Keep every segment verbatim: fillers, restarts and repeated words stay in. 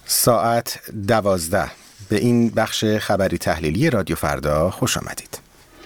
ساعت دوازده. به این بخش خبری تحلیلی رادیو فردا خوش آمدید.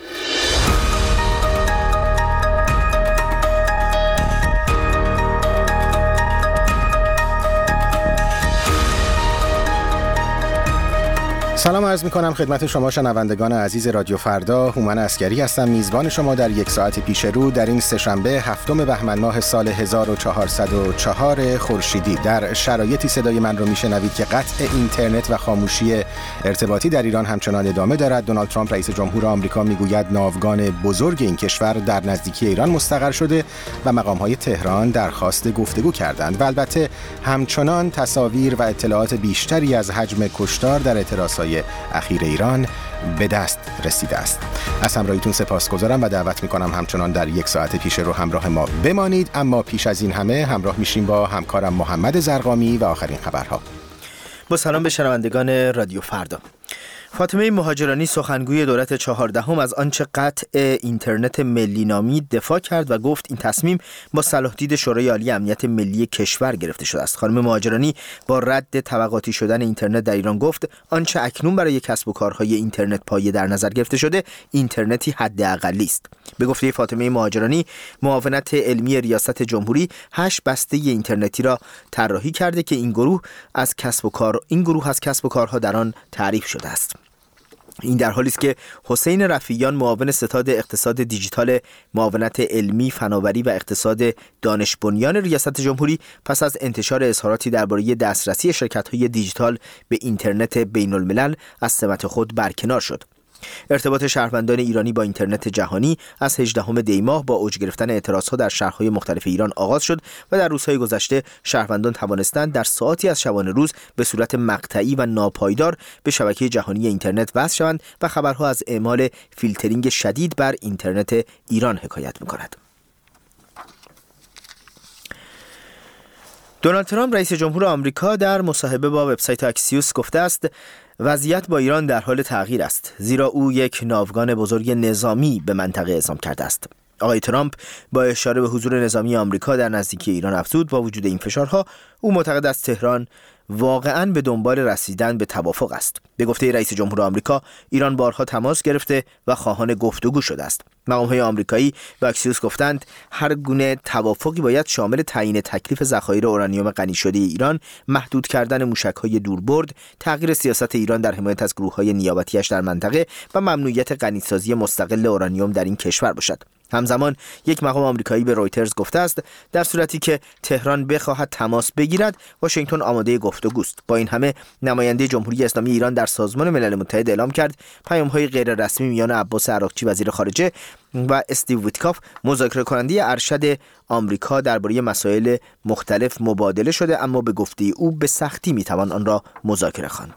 سلام عرض می کنم خدمت شما شنوندگان عزیز رادیو فردا. هومن عسکری هستم، میزبان شما در یک ساعت پیش رو در این سه‌شنبه هفتم بهمن ماه سال هزار و چهارصد و چهار خورشیدی. در شرایطی صدای من رو میشنوید که قطع اینترنت و خاموشی ارتباطی در ایران همچنان ادامه دارد. دونالد ترامپ رئیس جمهور آمریکا میگوید ناوگان بزرگ این کشور در نزدیکی ایران مستقر شده و مقام‌های تهران درخواست گفتگو کردند و البته همچنان تصاویر و اطلاعات بیشتری از حجم کشتار در اعتراضات اخیر ایران به دست رسیده است. از همراهیتون سپاسگزارم و دعوت میکنم همچنان در یک ساعت پیش رو همراه ما بمانید. اما پیش از این همه همراه میشیم با همکارم محمد زرقامی و آخرین خبرها. با سلام به شنوندگان رادیو فردا. فاطمه مهاجرانی سخنگوی دولت چهاردهم از آنچه قطع اینترنت ملی نامی دفاع کرد و گفت این تصمیم با صلاح دید شورای عالی امنیت ملی کشور گرفته شده است. خانم مهاجرانی با رد طبقاتی شدن اینترنت در ایران گفت آنچه اکنون برای کسب و کارهای اینترنت پایه در نظر گرفته شده اینترنتی حداقلی است. به گفته فاطمه مهاجرانی، معاونت علمی ریاست جمهوری هشت بسته اینترنتی را طراحی کرده که این گروه از کسب و کار این گروه از کسب و کارها در آن تعریف شده است. این در حالی است که حسین رفیعیان معاون ستاد اقتصاد دیجیتال معاونت علمی فناوری و اقتصاد دانش بنیان ریاست جمهوری پس از انتشار اظهاراتی درباره دسترسی شرکت‌های دیجیتال به اینترنت بین الملل از سمت خود برکنار شد. ارتباط شهروندان ایرانی با اینترنت جهانی از هجدهم دی ماه با اوج گرفتن اعتراضها در شهرهای مختلف ایران آغاز شد و در روزهای گذشته شهروندان توانستند در ساعاتی از شبانه روز به صورت مقطعی و ناپایدار به شبکه جهانی اینترنت وصل شوند و خبرها از اعمال فیلترینگ شدید بر اینترنت ایران حکایت می‌کند. دونالد ترامپ رئیس جمهور آمریکا در مصاحبه با وبسایت اکسیوس گفته است وضعیت با ایران در حال تغییر است، زیرا او یک ناوگان بزرگ نظامی به منطقه اعزام کرده است. آقای ترامپ با اشاره به حضور نظامی آمریکا در نزدیکی ایران افزود با وجود این فشارها او معتقد است تهران واقعاً به دنبال رسیدن به توافق است. به گفته رئیس جمهور آمریکا، ایران بارها تماس گرفته و خواهان گفتگو شده است. مقام‌های آمریکایی به اکسیوس گفتند هر گونه توافقی باید شامل تعیین تکلیف ذخایر اورانیوم غنی شده ایران، محدود کردن موشک‌های دوربرد، تغییر سیاست ایران در حمایت از گروه‌های نیابتی‌اش در منطقه و ممنوعیت غنیسازی مستقل اورانیوم در این کشور باشد. همزمان یک مقام آمریکایی به رویترز گفته است در صورتی که تهران بخواهد تماس بگیرد واشنگتن آماده گفتگوست. با این همه نماینده جمهوری اسلامی ایران در سازمان ملل متحد اعلام کرد پیام‌های غیر رسمی میان عباس عراقچی وزیر خارجه و استیو ویتکاف مذاکره کننده ارشد آمریکا درباره مسائل مختلف مبادله شده، اما به گفته او به سختی میتوان آن را مذاکره خواند.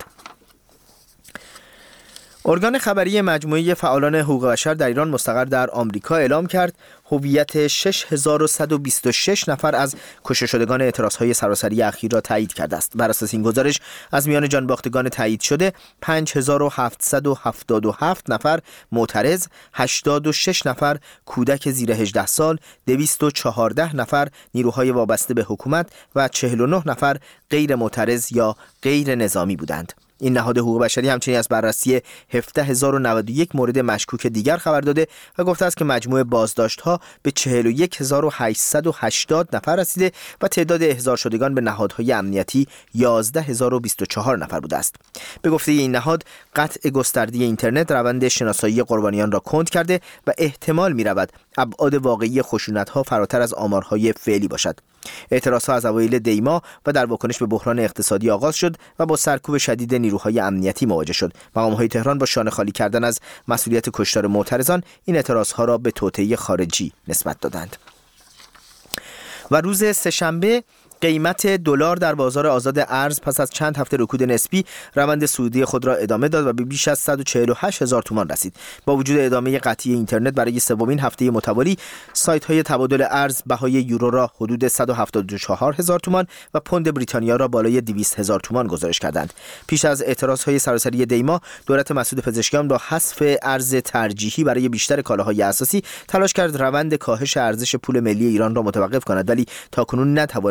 ارگان خبری مجموعه فعالان حقوق بشر در ایران مستقر در آمریکا اعلام کرد هویت شش هزار و صد و بیست و شش نفر از کشته شدگان اعتراضهای سراسری اخیر را تایید کرده است. بر اساس این گزارش از میان جانباختگان تایید شده پنج هزار و هفتصد و هفتاد و هفت نفر معترض، هشتاد و شش نفر کودک زیر هجده سال، دویست و چهارده نفر نیروهای وابسته به حکومت و چهل و نه نفر غیر معترض یا غیر نظامی بودند. این نهاد حقوق بشری همچنین از بررسی هفده هزار و نود و یک مورد مشکوک دیگر خبر داده و گفته است که مجموع بازداشت‌ها به چهل و یک هزار و هشتصد و هشتاد نفر رسیده و تعداد احضار شدگان به نهادهای امنیتی یازده هزار و بیست و چهار نفر بوده است. به گفته این نهاد قطع گسترده اینترنت روند شناسایی قربانیان را کند کرده و احتمال می‌رود ابعاد واقعی خشونت‌ها فراتر از آمارهای فعلی باشد. اعتراضها از اوایل دی ماه و در واکنش به بحران اقتصادی آغاز شد و با سرکوب شدید نیروهای امنیتی مواجه شد. مقام‌های تهران با شانه خالی کردن از مسئولیت کشتار معترضان این اعتراضها را به توطئه خارجی نسبت دادند. و روز سه‌شنبه قیمت دلار در بازار آزاد ارز پس از چند هفته رکود نسبی روند صعودی خود را ادامه داد و به بیش از صد و چهل و هشت هزار تومان رسید. با وجود ادامه قطعی اینترنت برای سومین هفته متوالی سایت‌های تبادل ارز بهای یورو را حدود صد و هفتاد و چهار هزار تومان و پوند بریتانیا را بالای دویست هزار تومان گزارش کردند. پیش از اعتراضهای سراسری دی ماه، دولت مسعود پزشکیان با حذف ارز ترجیحی برای بیشتر کالاهای اساسی تلاش کرد روند کاهش ارزش پول ملی ایران را متوقف کند، ولی تاکنون نتوانسته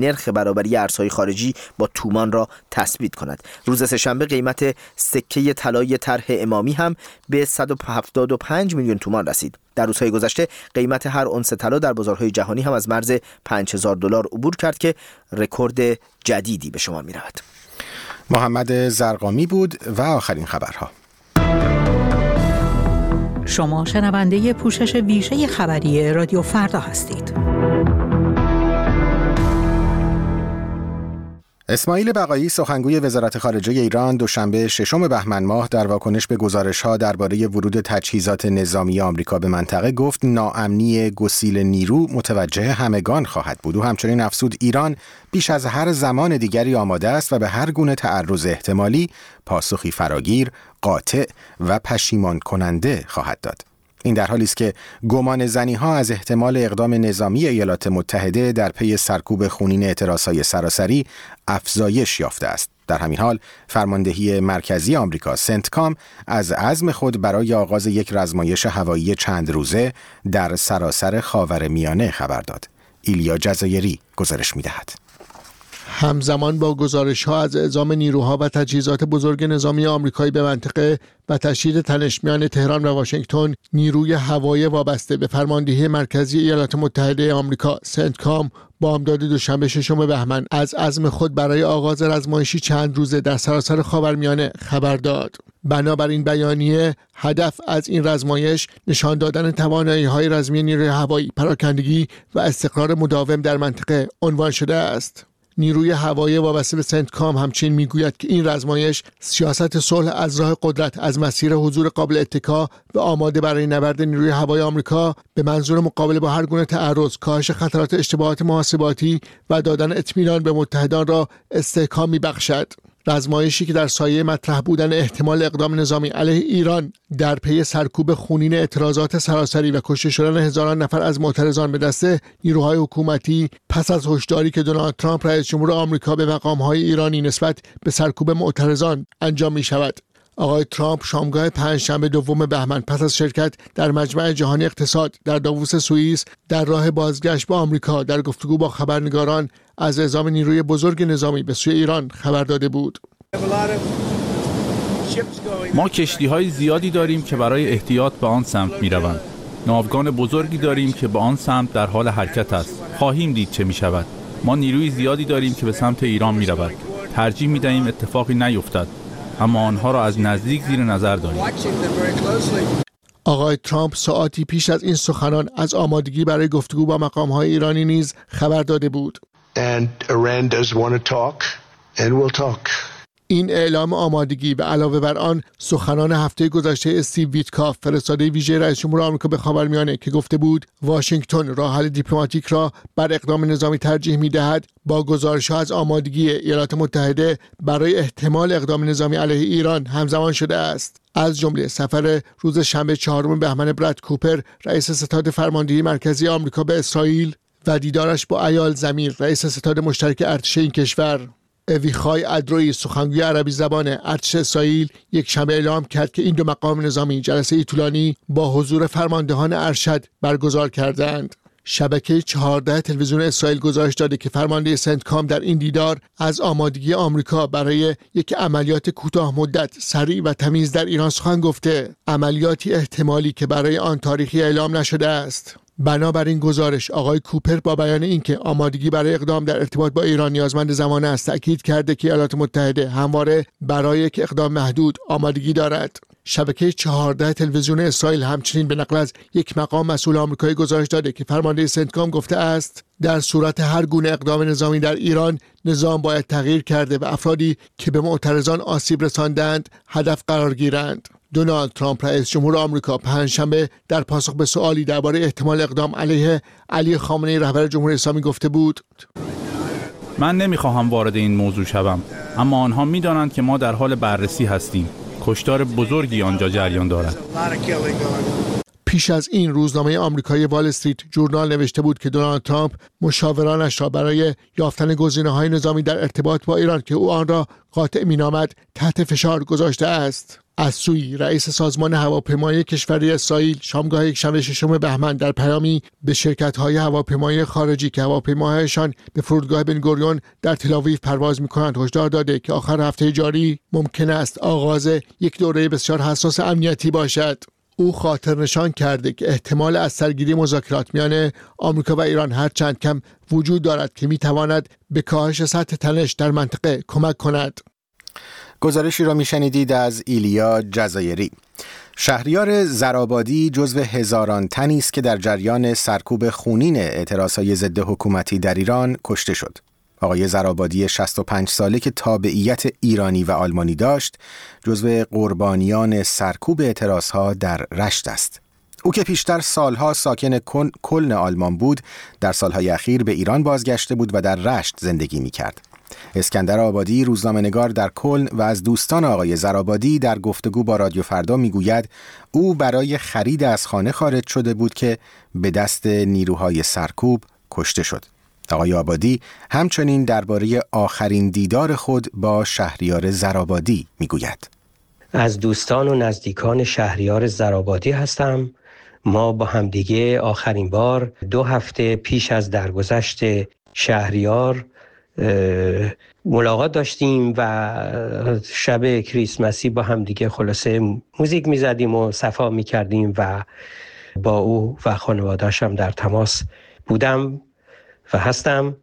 نرخ برابری ارزهای خارجی با تومان را تثبیت کند. روز سه‌شنبه قیمت سکه طلای طرح امامی هم به صد و هفتاد و پنج میلیون تومان رسید. در روزهای گذشته قیمت هر اونس طلا در بازارهای جهانی هم از مرز پنج هزار دلار عبور کرد که رکورد جدیدی به شمار می‌رود. محمد زرقامی بود و آخرین خبرها. شما شنونده پوشش ویژه خبری رادیو فردا هستید. اسماعیل بقایی سخنگوی وزارت خارجه ایران دوشنبه ششم بهمن ماه در واکنش به گزارش‌ها درباره ورود تجهیزات نظامی آمریکا به منطقه گفت ناامنی گسیل نیرو متوجه همگان خواهد بود. او همچنین افزود ایران بیش از هر زمان دیگری آماده است و به هر گونه تعرض احتمالی پاسخی فراگیر، قاطع و پشیمان کننده خواهد داد. این در حالی است که گمان زنی‌ها از احتمال اقدام نظامی ایالات متحده در پی سرکوب خونین اعتراضهای سراسری افزایش یافته است. در همین حال فرماندهی مرکزی آمریکا سنتکام از عزم خود برای آغاز یک رزمایش هوایی چند روزه در سراسر خاورمیانه خبر داد. ایلیا جزایری گزارش می‌دهد. همزمان با گزارش‌ها از اعزام نیروها و تجهیزات بزرگ نظامی آمریکایی به منطقه و تشدید تنش میان تهران و واشنگتن، نیروی هوایی وابسته به فرماندهی مرکزی ایالات متحده آمریکا سنتکام بامداد دوشنبه ششم بهمن از عزم خود برای آغاز رزمایشی چند روزه در سراسر خاورمیانه خبر داد. بنابراین بیانیه هدف از این رزمایش نشان دادن توانایی‌های رزمی نیروی هوایی، پراکندگی و استقرار مداوم در منطقه عنوان شده است. نیروی هوایی وابسته به سنتکام همچنین میگوید که این رزمایش سیاست صلح از راه قدرت از مسیر حضور قابل اتکا و آماده برای نبرد نیروی هوایی آمریکا به منظور مقابله با هر گونه تعرض، کاهش خطرات اشتباهات محاسباتی و دادن اطمینان به متحدان را استحکام میبخشد. رزمایشی که در سایه مطرح بودن احتمال اقدام نظامی علیه ایران در پی سرکوب خونین اعتراضات سراسری و کشته شدن هزاران نفر از معترضان به دست نیروهای حکومتی پس از هشداری که دونالد ترامپ رئیس جمهور آمریکا به مقام‌های ایرانی نسبت به سرکوب معترضان انجام می شود. آقای ترامپ شامگاه پنجشنبه دوم بهمن پس از شرکت در مجمع جهانی اقتصاد در داووس سوئیس در راه بازگشت به آمریکا در گفتگو با خبرنگاران از اعزام نیروی بزرگ نظامی به سوی ایران خبر داده بود. ما کشتی‌های زیادی داریم که برای احتیاط به آن سمت می‌روند. ناوگان بزرگی داریم که به آن سمت در حال حرکت است. خواهیم دید چه می‌شود. ما نیروی زیادی داریم که به سمت ایران می‌رود. ترجیح می‌دهیم اتفاقی نیفتد، اما آنها را از نزدیک زیر نظر داریم. آقای ترامپ ساعتی پیش از این سخنان از آمادگی برای گفتگو با مقام‌های ایرانی نیز خبر داده بود. And Iran does want to talk and we'll talk. این اعلام آمادگی و علاوه بر آن سخنان هفته گذشته استیو ویتکاف، فرستاده ویژه رئیس جمهور آمریکا به خاورمیانه که گفته بود واشنگتن راه حل دیپلماتیک را بر اقدام نظامی ترجیح می‌دهد، با گزارش‌ها از آمادگی ایالات متحده برای احتمال اقدام نظامی علیه ایران همزمان شده است. از جمله سفر روز شنبه چهارم بهمن براد کوپر، رئیس ستاد فرماندهی مرکزی آمریکا به اسرائیل و دیدارش با ایال زمیر، رئیس ستاد مشترک ارتش این کشور. اویخای ادروی، سخنگوی عربی زبان ارتش اسرائیل، یک شنبه اعلام کرد که این دو مقام نظامی جلسه طولانی با حضور فرماندهان ارشد برگزار کردند. شبکه چهارده تلویزیون اسرائیل گزارش داده که فرمانده سنتکام در این دیدار از آمادگی آمریکا برای یک عملیات کوتاه مدت، سریع و تمیز در ایران سخن گفته، عملیاتی احتمالی که برای آن تاریخی اعلام نشده است. بنابراین گزارش آقای کوپر با بیان اینکه آمادگی برای اقدام در ارتباط با ایران نیازمند زمان است، تأکید کرده که ایالات متحده همواره برای یک اقدام محدود آمادگی دارد. شبکه چهارده تلویزیون اسرائیل همچنین به نقل از یک مقام مسئول آمریکایی گزارش داده که فرمانده سنتکام گفته است در صورت هر گونه اقدام نظامی در ایران، نظام باید تغییر کرده و افرادی که به معترضان آسیب رساندند هدف قرار گیرند. دونالد ترامپ رئیس جمهور آمریکا پنجشنبه در پاسخ به سوالی درباره احتمال اقدام علیه علی خامنه‌ای رهبر جمهوری اسلامی گفته بود: من نمیخواهم وارد این موضوع شوم، اما آنها میدانند که ما در حال بررسی هستیم. کشتار بزرگی آنجا جریان دارد. پیش از این روزنامه آمریکایی وال استریت جورنال نوشته بود که دونالد ترامپ مشاورانش را برای یافتن گزینه‌های نظامی در ارتباط با ایران که او آن را قاطع می‌نامد تحت فشار گذاشته است. از سوی رئیس سازمان هواپیمایی کشور اسرائیل شامگاه یکشنبه ششم بهمن در پیامی به شرکت‌های هواپیمایی خارجی که هواپیماهایشان به فرودگاه بن گوریون در تل‌آویو پرواز می‌کنند هشدار داده که آخر هفته جاری ممکن است آغاز یک دوره بسیار حساس امنیتی باشد. او خاطر نشان کرده که احتمال از سرگیری مذاکرات میان آمریکا و ایران هرچند کم وجود دارد که می‌تواند به کاهش سطح تنش در منطقه کمک کند. گزارشی را میشنیدید از ایلیا جزایری. شهریار زرآبادی جزو هزاران تنی است که در جریان سرکوب خونین اعتراضهای ضد حکومتی در ایران کشته شد. آقای زرآبادی شصت و پنج ساله که تابعیت ایرانی و آلمانی داشت، جزو قربانیان سرکوب اعتراضها در رشت است. او که پیشتر سالها ساکن کلن آلمان بود، در سالهای اخیر به ایران بازگشته بود و در رشت زندگی می‌کرد. اسکندر آبادی روزنامه‌نگار در کلن و از دوستان آقای زرآبادی در گفتگو با رادیو فردا میگوید او برای خرید از خانه خارج شده بود که به دست نیروهای سرکوب کشته شد. آقای آبادی همچنین درباره آخرین دیدار خود با شهریار زرآبادی میگوید. از دوستان و نزدیکان شهریار زرآبادی هستم. ما با همدیگه آخرین بار دو هفته پیش از درگذشت شهریار ملاقات داشتیم و شب کریسمسی با هم دیگه خلاصه موزیک میزدیم و صفا میکردیم و با او و خانواده‌اش هم در تماس بودم و هستم.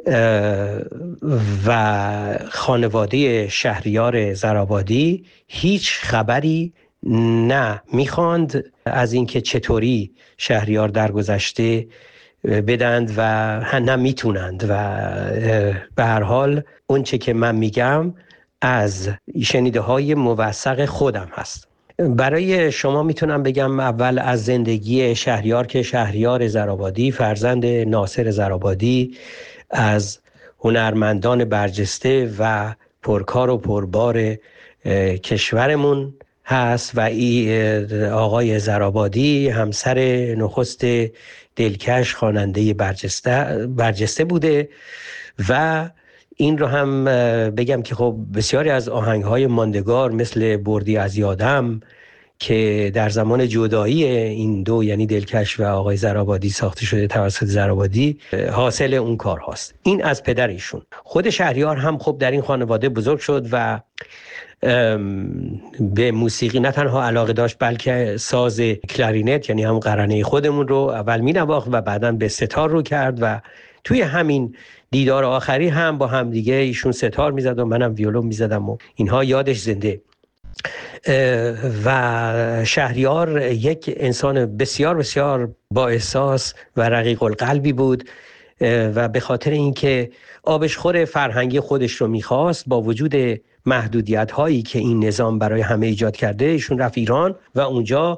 و خانواده شهریار زرآبادی هیچ خبری نه میخواند از اینکه چطوری شهریار درگذشته بدند و نه میتونند و به هر حال اون چه که من میگم از شنیده های موثق خودم هست. برای شما میتونم بگم اول از زندگی شهریار که شهریار زرآبادی فرزند ناصر زرآبادی از هنرمندان برجسته و پرکار و پربار کشورمون هست و ای آقای زرآبادی همسر نخست دلکش خواننده برجسته برجسته بوده و این رو هم بگم که خب بسیاری از آهنگ‌های ماندگار مثل بردی از یادم که در زمان جدایی این دو یعنی دلکش و آقای زرآبادی ساخته شده توسط زرآبادی حاصل اون کار هاست. این از پدر ایشون. خود شهریار هم خب در این خانواده بزرگ شد و به موسیقی نه تنها علاقه داشت بلکه ساز کلارینت یعنی هم قرنه خودمون رو اول می نواخت و بعداً به ستار رو کرد و توی همین دیدار آخری هم با هم دیگه ایشون ستار می زد و منم ویولون می زدم و اینها یادش زنده. و شهریار یک انسان بسیار بسیار با احساس و رقیق القلبی بود و به خاطر اینکه آبشخور فرهنگی خودش رو میخواست با وجود محدودیت هایی که این نظام برای همه ایجاد کرده ایشون رفت ایران و اونجا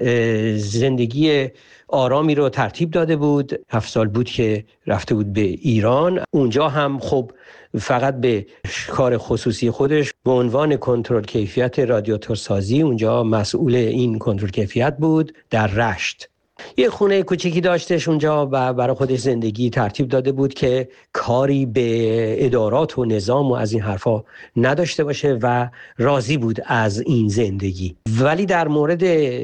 زندگی آرامی رو ترتیب داده بود. هفت سال بود که رفته بود به ایران. اونجا هم خب فقط به کار خصوصی خودش به عنوان کنترل کیفیت رادیاتورسازی اونجا مسئول این کنترل کیفیت بود در رشت. یه خونه کوچیکی داشتش اونجا و برای خودش زندگی ترتیب داده بود که کاری به ادارات و نظام و از این حرفا نداشته باشه و راضی بود از این زندگی. ولی در مورد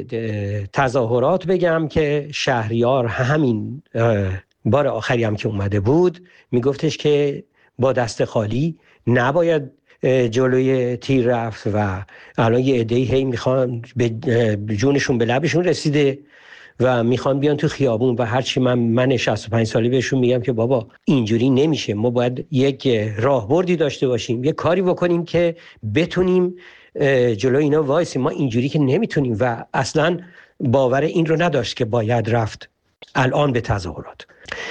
تظاهرات بگم که شهریار همین بار آخری هم که اومده بود میگفتش که با دست خالی نباید جلوی تیر رفت و الان یه عده‌ای هی میخوان به جونشون به لبشون رسیده و میخوان بیان تو خیابون و هرچی من من شصت و پنج ساله بهشون میگم که بابا اینجوری نمیشه، ما باید یک راهبردی داشته باشیم، یک کاری بکنیم که بتونیم جلوی اینا وایسیم، ما اینجوری که نمیتونیم و اصلا باور این رو نداشت که باید رفت الان به تظاهرات.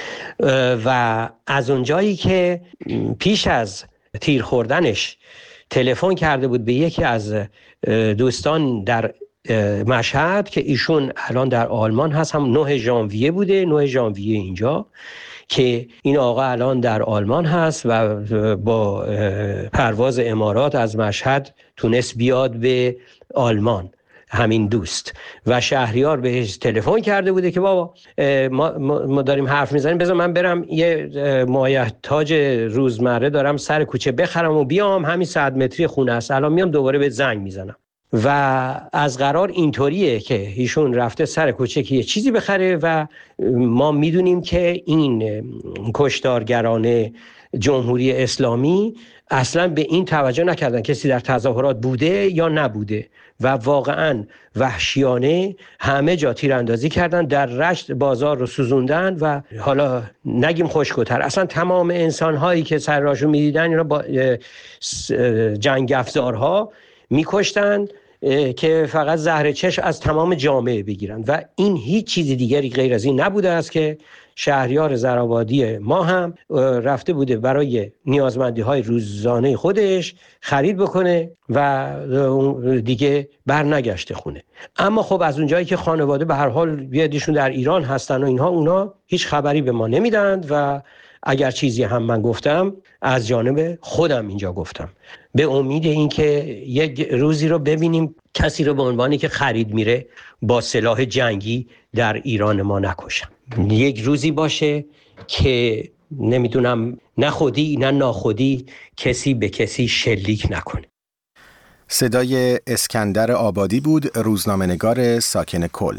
و از اونجایی که پیش از تیر خوردنش تلفن کرده بود به یکی از دوستان در مشهد که ایشون الان در آلمان هست، هم نه ژانویه بوده، نه ژانویه اینجا که این آقا الان در آلمان هست و با پرواز امارات از مشهد تونست بیاد به آلمان همین دوست. و شهریار بهش تلفن کرده بوده که بابا ما, ما داریم حرف میزنیم، بذار من برم یه مایحتاج روزمره دارم سر کوچه بخرم و بیام، همین صد متری خونه است، الان میام دوباره به زنگ میزنم. و از قرار اینطوریه که ایشون رفته سر کوچه که یه چیزی بخره و ما میدونیم که این کشتارگران جمهوری اسلامی اصلا به این توجه نکردن کسی در تظاهرات بوده یا نبوده و واقعا وحشیانه همه جا تیراندازی کردن، در رشت بازار رو سوزوندن و حالا نگیم خشک‌تر، اصلا تمام انسان هایی که سر راهشون میدیدن اینا با جنگ افزارها میکشتن که فقط زهر چشم از تمام جامعه بگیرن و این هیچ چیزی دیگری غیر از این نبوده است که شهریار زرآبادی ما هم رفته بوده برای نیازمندی های روزانه خودش خرید بکنه و دیگه بر نگشته خونه. اما خب از اونجایی که خانواده به هر حال بیادیشون در ایران هستن و اینها، اونا هیچ خبری به ما نمیدند و اگر چیزی هم من گفتم از جانب خودم اینجا گفتم به امید اینکه یک روزی رو ببینیم کسی رو به عنوانی که خرید میره با سلاح جنگی در ایران ما نکشم. یک روزی باشه که نمیدونم نه خودی نه ناخودی کسی به کسی شلیک نکنه. صدای اسکندر آبادی بود، روزنامه‌نگار ساکن کل.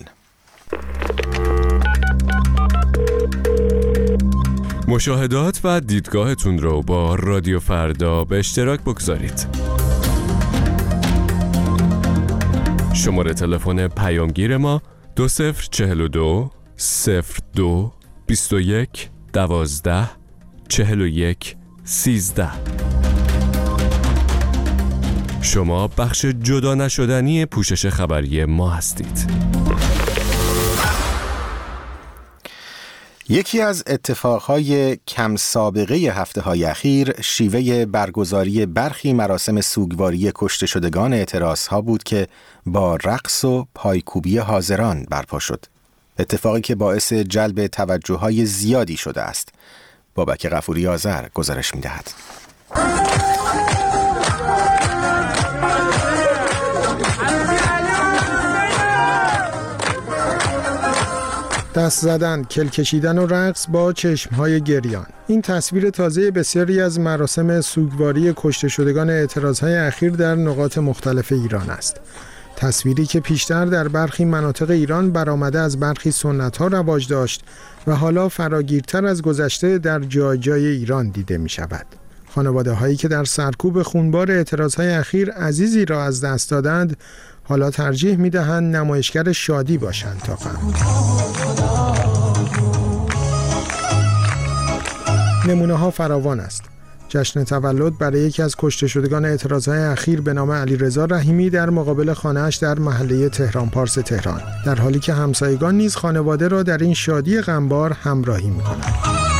مشاهدات و دیدگاهتون رو با رادیو فردا به اشتراک بگذارید. شماره تلفن پیامگیر ما دو صفر چهل و دو صفر دو بیست و یک دوازده چهل و یک سیزده. شما بخش جدا نشدنی پوشش خبری ما هستید. یکی از اتفاقهای کم سابقه هفته‌های اخیر شیوه برگزاری برخی مراسم سوگواری کشته شدگان اعتراضها بود که با رقص و پایکوبی حاضران برپا شد. اتفاقی که باعث جلب توجه‌های زیادی شده است. بابک غفوری آذر گزارش می‌دهد. دست زدن، کل کشیدن و رقص با چشمهای گریان. این تصویر تازه بسیاری از مراسم سوگواری کشته شدگان اعتراضهای اخیر در نقاط مختلف ایران است. تصویری که پیشتر در برخی مناطق ایران برآمده از برخی سنت‌ها رواج داشت و حالا فراگیرتر از گذشته در جای جای ایران دیده می شود. خانواده هایی که در سرکوب خونبار اعتراضهای اخیر عزیزی را از دست دادند، حالا ترجیح می دهند نمایشگر شادی باشند تا غم. نمونه ها فراوان است. جشن تولد برای یکی از کشته شدگان اعتراضهای اخیر به نام علیرضا رحیمی در مقابل خانه‌اش در محله تهران پارس تهران، در حالی که همسایگان نیز خانواده را در این شادی غمبار همراهی می‌کنند.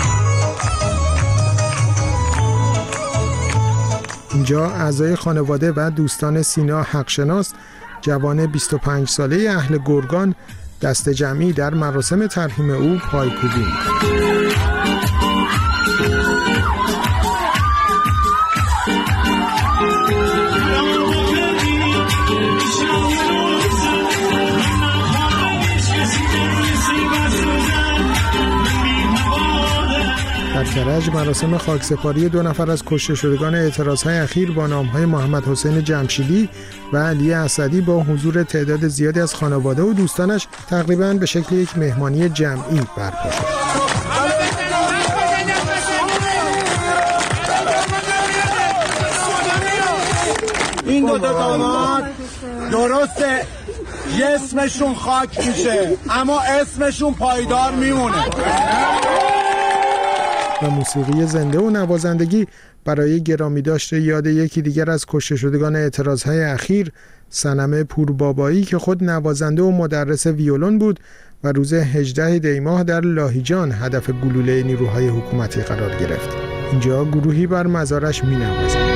اینجا اعضای خانواده و دوستان سینا حقشناس، جوان بیست و پنج ساله اهل گرگان، دست جمعی در مراسم ترحیم او پایکوبی می‌کنند. در کرج مراسم خاکسپاری دو نفر از کشته شدگان اعتراضهای اخیر با نام‌های محمد حسین جمشیدی و علی اسدی با حضور تعداد زیادی از خانواده و دوستانش تقریباً به شکل یک مهمانی جمعی برپا شد. این دو تا داماد درسته یه اسمشون خاک میشه اما اسمشون پایدار میمونه. و موسیقی زنده و نوازندگی برای گرامی داشته یاد یکی دیگر از کشته شدگان اعتراضهای اخیر، صنم پوربابایی که خود نوازنده و مدرس ویولون بود و روز هجدهم دی ماه در لاهیجان هدف گلوله نیروهای حکومتی قرار گرفت. اینجا گروهی بر مزارش می نوازند.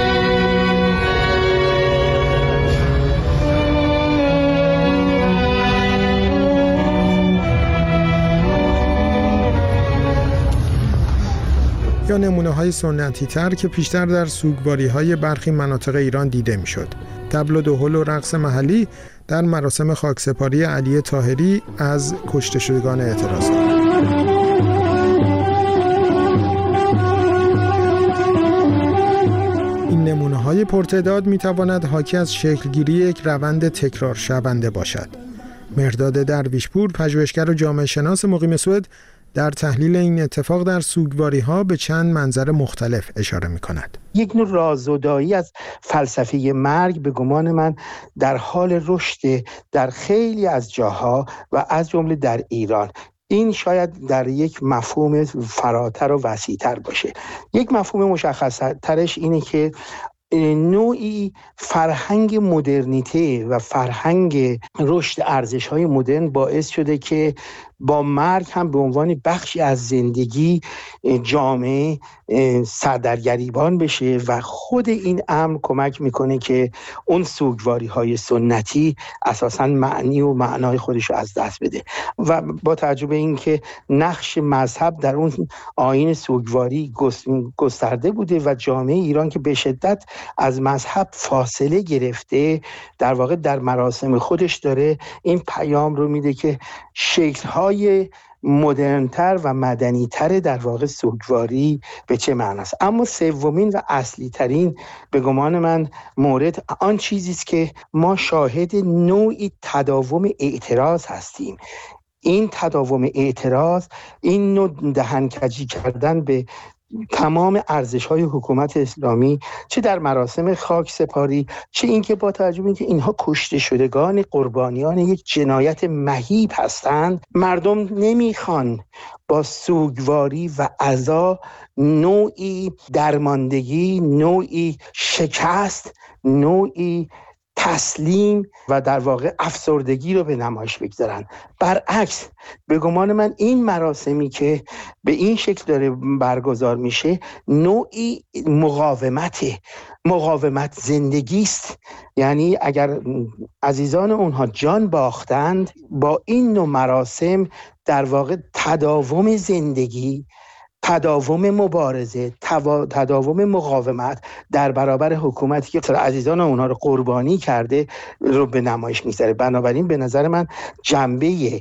یا نمونه های سنتی تر که پیشتر در سوگواری های برخی مناطق ایران دیده می شد. طبل و دهل و رقص محلی در مراسم خاکسپاری علی طاهری از کشته شدگان اعتراضات. این این نمونه‌های پرتعداد می‌تواند حاکی از شکلگیری یک روند تکرار شونده باشد. مهرداد درویشپور، پژوهشگر و جامعه شناس مقیم سوئد، در تحلیل این اتفاق در سوگواری‌ها به چند منظر مختلف اشاره می‌کند. یک نوع رازودایی از فلسفه مرگ به گمان من در حال رشد در خیلی از جاها و از جمله در ایران. این شاید در یک مفهوم فراتر و وسیع‌تر باشه. یک مفهوم مشخص‌ترش اینه که نوعی فرهنگ مدرنیته و فرهنگ رشد ارزش‌های مدرن باعث شده که با مرگ هم به عنوان بخشی از زندگی جامعه سردرگریبان بشه و خود این امر کمک میکنه که اون سوگواری‌های سنتی اساساً معنی و معنای خودش رو از دست بده و با توجه به اینکه نقش مذهب در اون آیین سوگواری گسترده بوده و جامعه ایران که به شدت از مذهب فاصله گرفته، در واقع در مراسم خودش داره این پیام رو میده که شکل‌های مدرن‌تر و مدنی‌تر در واقع سوگواری به چه معنی است. اما سومین و اصلی ترین به گمان من مورد آن چیزی است که ما شاهد نوعی تداوم اعتراض هستیم. این تداوم اعتراض، این نوع دهنکجی کردن به تمام ارزش‌های حکومت اسلامی، چه در مراسم خاک سپاری، چه اینکه با توجه به اینکه اینها کشته شدگان قربانیان یک جنایت مهیب هستند، مردم نمیخوان با سوگواری و عزا نوعی درماندگی، نوعی شکست، نوعی تسلیم و در واقع افسردگی رو به نمایش بگذارن. برعکس به گمان من این مراسمی که به این شکل داره برگزار میشه نوعی مقاومته. مقاومت زندگی است. یعنی اگر عزیزان اونها جان باختند، با این نوع مراسم در واقع تداوم زندگی، تداوم مبارزه، تداوم مقاومت در برابر حکومتی که عزیزان اونها رو قربانی کرده رو به نمایش می‌گذاره. بنابراین به نظر من جنبه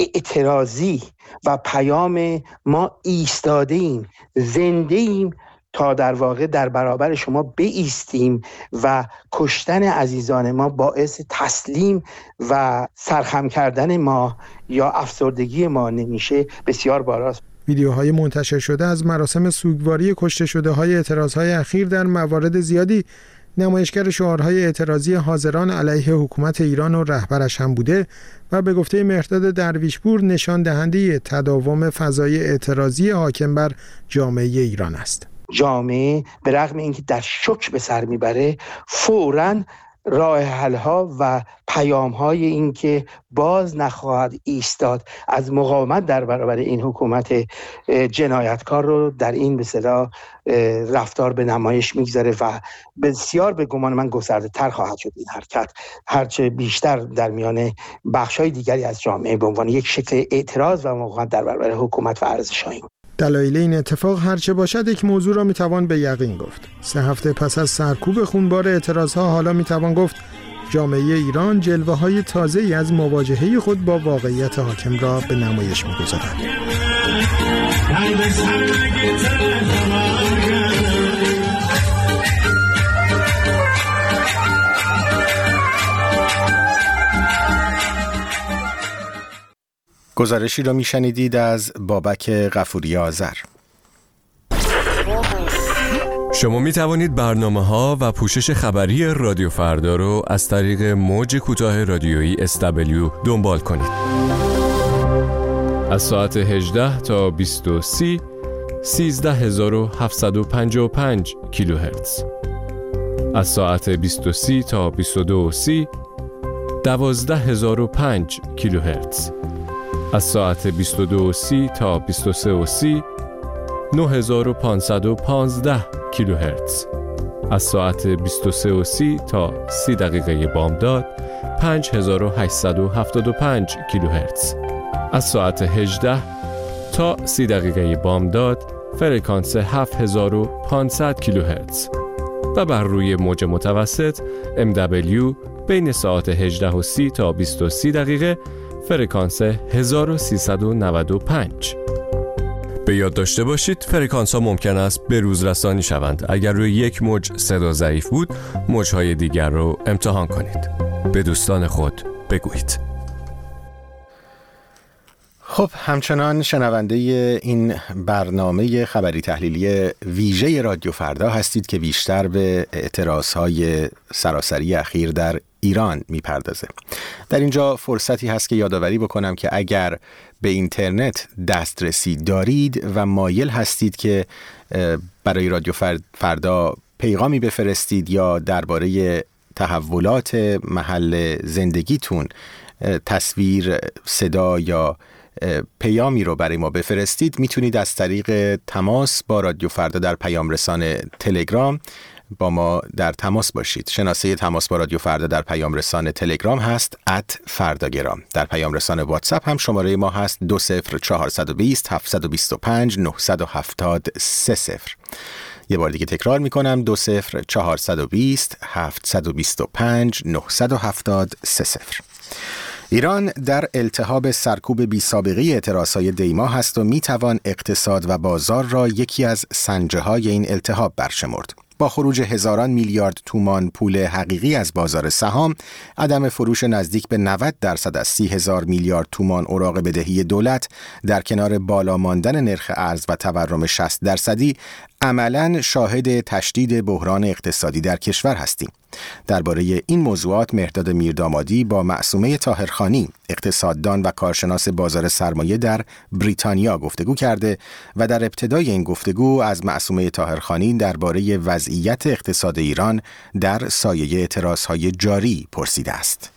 اعتراضی و پیام ما ایستاده ایم، زنده ایم تا در واقع در برابر شما بایستیم و کشتن عزیزان ما باعث تسلیم و سرخم کردن ما یا افسردگی ما نمیشه، بسیار باراست. ویدیوهای منتشر شده از مراسم سوگواری کشته شده های اعتراضهای اخیر در موارد زیادی نمایشگر شعارهای اعتراضی حاضران علیه حکومت ایران و رهبرش هم بوده و به گفته مهرداد درویشپور نشان دهنده تداوم فضای اعتراضی حاکم بر جامعه ایران است. جامعه به رغم اینکه در شوک به سر میبره، فوراً راه حل‌ها و پیام‌های این که باز نخواهد ایستاد از مقاومت در برابر این حکومت جنایتکار رو در این به اصطلاح رفتار به نمایش میگذاره و بسیار به گمان من گسترده تر خواهد شد این حرکت، هرچه بیشتر در میان بخش‌های دیگری از جامعه به عنوان یک شکل اعتراض و مقاومت در برابر حکومت و ارزش‌های دلایل این اتفاق هرچه باشد یک موضوع را میتوان به یقین گفت. سه هفته پس از سرکوب خونبار اعتراضها حالا میتوان گفت جامعه ایران جلوه‌های تازه‌ای از مواجهه خود با واقعیت حاکم را به نمایش می‌گذارد. گزارشی را میشنیدید از بابک غفوری آذر. شما می توانید برنامه ها و پوشش خبری رادیو فردا رو از طریق موج کوتاه رادیویی اس دبلیو دنبال کنید. از ساعت هجده تا بیست و سه سیزده هزار و هفتصد و پنجاه و پنج کیلوهرتز. از ساعت بیست و سه تا بیست و دو و سی دوازده هزار و پنج کیلوهرتز. از ساعت بیست و دو و سی تا بیست و سه و سی نه هزار و پانصد و پانزده کیلوهرتز. از ساعت بیست و سه و سی تا سی دقیقه بامداد پنج هزار و هشتصد و هفتاد و پنج کیلوهرتز. از ساعت هجده تا سی دقیقه بامداد فرکانس هفت هزار و پانصد کیلوهرتز و بر روی موج متوسط ام دبلیو بین ساعت هجده و سی تا بیست و سه دقیقه فرکانس هزار و سیصد و نود و پنج. به یاد داشته باشید فرکانس ها ممکن است به روز رسانی شوند. اگر روی یک موج صدا ضعیف بود، موجهای دیگر رو امتحان کنید. به دوستان خود بگویید. خب همچنان شنونده این برنامه خبری تحلیلی ویژه رادیو فردا هستید که بیشتر به اعتراضهای سراسری اخیر در ایران میپردازه. در اینجا فرصتی هست که یادآوری بکنم که اگر به اینترنت دسترسی دارید و مایل هستید که برای رادیو فردا پیغامی بفرستید یا درباره تحولات محل زندگیتون تصویر، صدا یا پیامی رو برای ما بفرستید، میتونید از طریق تماس با رادیو فردا در پیام رسان تلگرام با ما در تماس باشید. شناسه تماس با رادیو فردا در پیام رسان تلگرام هست ات فرداگرام. در پیام رسان واتساپ هم شماره ما هست دو صفر چهارصد و بیست هفتصد و بیست و پنج نهصد و هفتاد سه صفر. یه بار دیگه تکرار میکنم دو صفر چهارصد و بیست هفتصد و بیست و پنج نهصد و هفتاد سه صفر. ایران در التهاب سرکوب بی سابقه اعتراضهای دیما هست و میتوان اقتصاد و بازار را یکی از سنجه های این التهاب برشمرد. با خروج هزاران میلیارد تومان پول حقیقی از بازار سهام، عدم فروش نزدیک به نود درصد از سی هزار میلیارد تومان اوراق بدهی دولت در کنار بالا ماندن نرخ ارز و تورم شصت درصدی عملاً شاهد تشدید بحران اقتصادی در کشور هستیم. درباره این موضوعات مهرداد میردامادی با معصومه طاهرخانی، اقتصاددان و کارشناس بازار سرمایه در بریتانیا گفتگو کرده و در ابتدای این گفتگو از معصومه طاهرخانی درباره وضعیت اقتصاد ایران در سایه اعتراضهای جاری پرسیده است.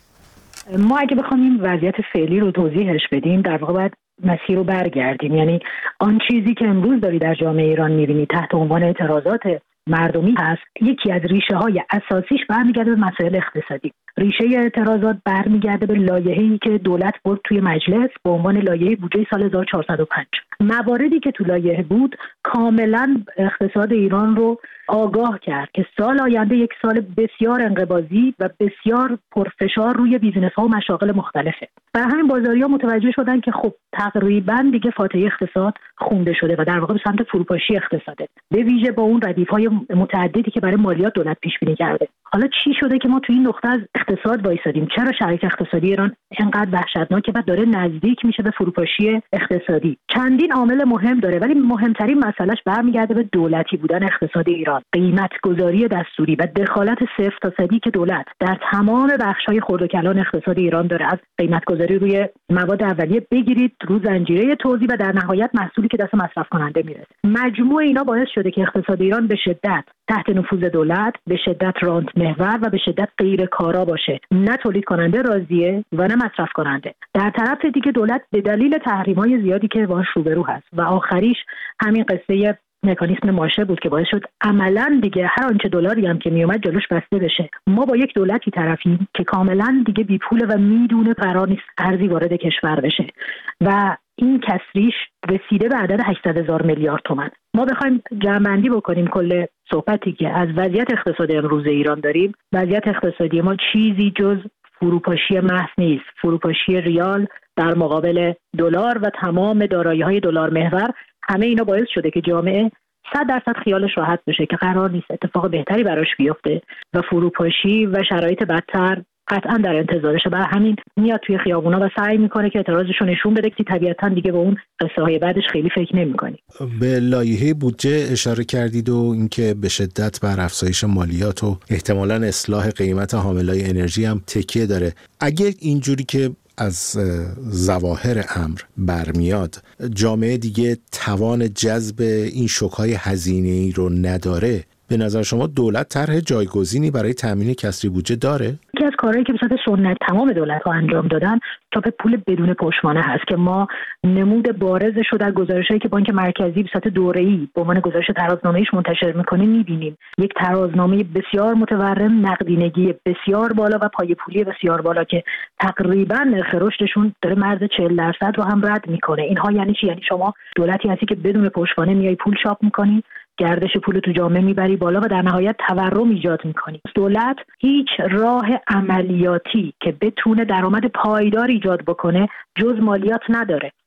ما اگه بخوایم این وضعیت فعلی رو توضیحش بدیم، در واقع باید مسیر رو برگردیم. یعنی آن چیزی که امروز داری در جامعه ایران می‌بینی تحت عنوان اعتراضات مردمی هست، یکی از ریشه های اساسیش برمیگرده به مسائل اقتصادی. ریشه اعتراضات برمیگرده به لایحه‌ای که دولت برد توی مجلس به عنوان لایحه بودجه سال هزار و چهارصد و پنج. مواردی که تو لایحه بود کاملا اقتصاد ایران رو آگاه کرد که سال آینده یک سال بسیار انقباضی و بسیار پرفشار روی بیزینس‌ها و مشاغل مختلفه. برای همین بازاری‌ها متوجه شدن که خب تقریباً دیگه فاتحه اقتصاد خونده شده و در واقع به سمت فروپاشی اقتصاده، به ویژه با اون ردیف‌های متعددی که برای مالیات دولت پیش بینی کرده. حالا چی شده که ما تو این نقطه از اقتصاد وایسادیم؟ چرا شرایط اقتصادی ایران اینقدر وحشتناکه و داره نزدیک میشه به فروپاشی اقتصادی؟ چندین عامل مهم داره، ولی مهمترین مسئلهش برمیگرده به دولتی بودن اقتصاد ایران. قیمت گذاری دستوری و دخالت صفر تا صدی که دولت در تمام بخش‌های خرد و کلان اقتصاد ایران داره، از قیمت گذاری روی مواد اولیه بگیرید رو زنجیره توزیع و در نهایت محصولی که دست مصرف کننده میرسه. مجموع اینا باعث شده که اقتصاد ایران به شدت تحت نفوذ دولت، به شدت رانت محور و به شدت غیر کارا باشه. نه تولید کننده راضیه و نه مصرف کننده. در طرف دیگه دولت به دلیل تحریم‌های زیادی که باهاش روبرو هست و آخریش همین قصه مکانیسم ماشه بود که باعث شد عملاً دیگه هر آنچه دلاری هم که میومد جلوش بسته بشه. ما با یک دولتی طرفیم که کاملاً دیگه بی پوله و میدونه قرار نیست ارزی وارد کشور بشه و این کسریش رسیده به عدد هشتصد هزار میلیارد تومان. ما بخوایم جمع‌بندی بکنیم کل صحبتی که از وضعیت اقتصادی امروز ایران داریم، وضعیت اقتصادی ما چیزی جز فروپاشی محض نیست. فروپاشی ریال در مقابل دلار و تمام دارایی‌های دلار محور، همه اینا باعث شده که جامعه صد درصد خیالش راحت بشه که قرار نیست اتفاق بهتری براش بیفته و فروپاشی و شرایط بدتر قطعا در انتظارشه. برای همین میاد توی خیابونا و سعی میکنه که اعتراضش رو نشون بده که طبیعتاً دیگه به اون قصه های بعدش خیلی فکر نمیکنی. به لایحه بودجه اشاره کردید و اینکه به شدت بر افزایش مالیات و احتمالاً اصلاح قیمت حاملای انرژی هم تکیه داره. اگه اینجوری که از ظواهر امر برمیاد جامعه دیگه توان جذب این شوک‌های هزینه‌ای رو نداره، به نظر شما دولت طرح جایگزینی برای تامین کسری بودجه داره؟ یکی از کارهایی که به صورت سنت تمام دولت‌ها انجام دادن چاپ پول بدون پشتوانه هست که ما نمود بارزش رو در گزارش‌هایی که بانک مرکزی به صورت دوره‌ای به عنوان گزارش ترازنامه‌ایش منتشر می‌کنه می‌بینیم. یک ترازنامه بسیار متورم، نقدینگی بسیار بالا و پای پولی بسیار بالا که تقریباً نرخ رشدشون داره مرز چهل درصد رو هم رد می‌کنه. اینها یعنی چی؟ یعنی شما دولتی هستی که بدون پشتوانه میای پول چاپ می‌کنی، گردش پول تو جامعه میبری بالا و در نهایت تورم ایجاد میکنی. دولت هیچ راه عملیاتی که بتونه درآمد پایدار ایجاد بکنه جز مالیات نداره.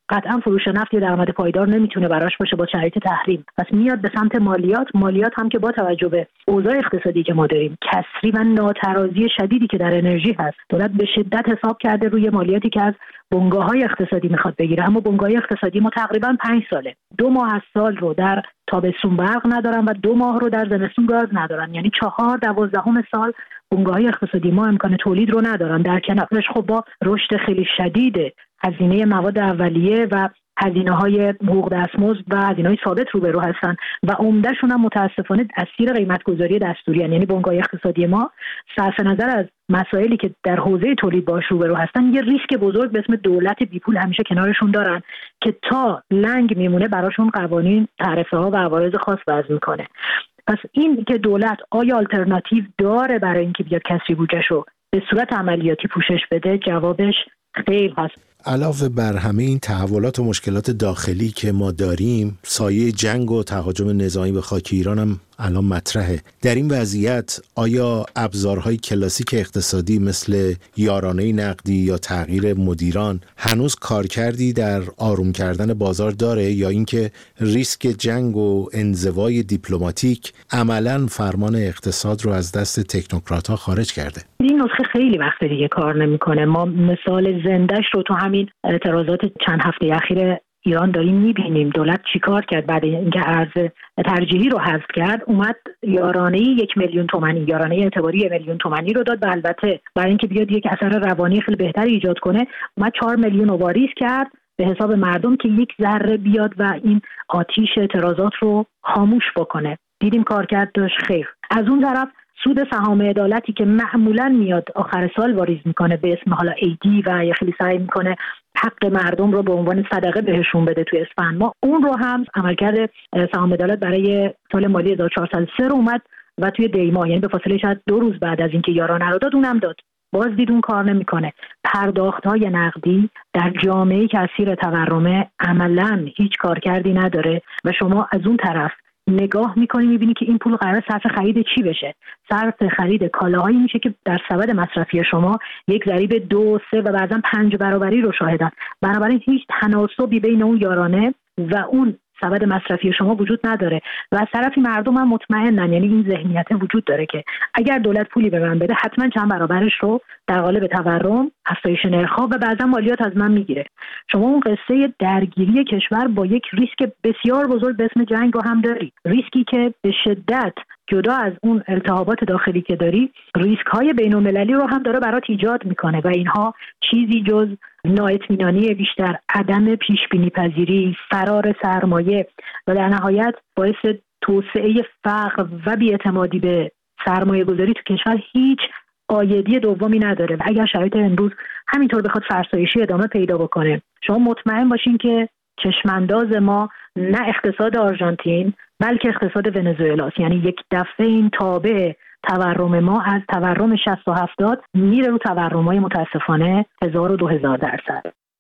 قطعا فروش نفت یه درآمد پایدار نمیتونه براش باشه با شرایط تحریم. پس میاد به سمت مالیات. مالیات هم که با توجه به اوضاع اقتصادی که ما داریم، کسری و ناترازی شدیدی که در انرژی هست، دولت به شدت حساب کرده روی مالیاتی که از بنگاه‌های اقتصادی میخواد بگیره. اما بنگاه‌های اقتصادی ما تقریبا پنج ساله دو ماه از سال رو در تابستون برق ندارن و دو ماه رو در زمستون گاز ندارن، یعنی چهار دوازدهم سال بنگاه‌های اقتصادی ما امکان تولید رو ندارن. در کنارش خب با رشد خیلی شدید هزینه مواد اولیه و هزینه‌های حقوق دستمزد و هزینه‌های ثابت روبرو هستن و عمده‌شون هم متأسفانه اسیر قیمت‌گذاری دستوری هستن. یعنی بنگاه اقتصادی ما صرف نظر از مسائلی که در حوزه تولید باش روبرو هستن، یه ریسک بزرگ به اسم دولت بیپول همیشه کنارشون دارن که تا لنگ میمونه براشون قوانین، تعرفه‌ها و عوارض خاص وضع میکنه. پس این که دولت آیا آلترناتیو داره برای اینکه بیاد کسری بودجه‌شو به صورت عملیاتی پوشش بده؟ جوابش خیر هست. علاوه بر همه این تحولات و مشکلات داخلی که ما داریم، سایه جنگ و تهاجم نظامی به خاک ایران هم الان مطرحه. در این وضعیت آیا ابزارهای کلاسیک اقتصادی مثل یارانه نقدی یا تغییر مدیران هنوز کارکردی در آروم کردن بازار داره، یا اینکه ریسک جنگ و انزوای دیپلماتیک عملاً فرمان اقتصاد رو از دست تکنوکرات‌ها خارج کرده؟ این نسخه خیلی وقت دیگه کار نمی‌کنه. ما مثال زندهش رو تو همین اعتراضات چند هفته اخیر ایران داریم میبینیم. دولت چیکار کرد بعد اینکه ارز ترجیحی رو حذف کرد؟ اومد یارانه یک میلیون تومانی، یارانه اعتباری یک میلیون تومانی رو داد. و البته برای اینکه بیاد یک اثر روانی خیلی بهتری ایجاد کنه، اومد چهار میلیون رو واریز کرد به حساب مردم که یک ذره بیاد و این آتیش اعتراضات رو خاموش بکنه. دیدیم کار کرد، داشت خیر. از اون طرف سود سهام عدالتی که معمولاً میاد آخر سال واریز میکنه به اسم حالا ایدی و یا خیلی سعی میکنه حق مردم رو به عنوان صدقه بهشون بده توی اسفند ما، اون رو هم عملکرد سهام عدالت برای سال مالی هزار و چهارصد و سه رو اومد و توی دیما، یعنی به فاصله شاید دو روز بعد از اینکه یارانه رو داد، اونم داد. باز دید اون کار نمیکنه. پرداخت‌های نقدی در جامعه‌ای که اسیر تورمه عملاً هیچ کارکردی نداره و شما از اون طرف نگاه میکنی میبینی که این پول قرار صرف خرید چی بشه؟ صرف خرید کالاهایی میشه که در سبد مصرفی شما یک ضریب دو، سه و بعضا پنج برابری رو شاهدن. بنابراین هیچ تناسبی بین اون یارانه و اون سبد مصرفی شما وجود نداره و از طرفی مردم هم مطمئنن، یعنی این ذهنیت وجود داره که اگر دولت پولی به من بده حتما چند برابرش رو در قالب تورم، افزایش نرخ‌ها و بعضا مالیات از من میگیره. شما اون قصه درگیری کشور با یک ریسک بسیار بزرگ به اسم جنگ رو هم داری، ریسکی که به شدت جدا از اون التهابات داخلی که داری، ریسک‌های بین‌المللی رو هم داره برات ایجاد میکنه و اینها چیزی جز نااطمینانی بیشتر، عدم پیش‌بینی پذیری، فرار سرمایه و در نهایت باعث توسعه فقر و بی‌اعتمادی به سرمایه گذاری تو کشور هیچ آیدی دومی نداره. و اگر شرایط امروز همینطور بخواد فرسایشی ادامه پیدا بکنه، شما مطمئن باشین که چشمانداز ما نه اقتصاد آرژانتین بلکه اقتصاد ونزوئلاست. یعنی یک دفعه این تابع تورم ما از تورم شصت و هفتاد میره رو تورم‌های متاسفانه هزار و دو هزار درصد.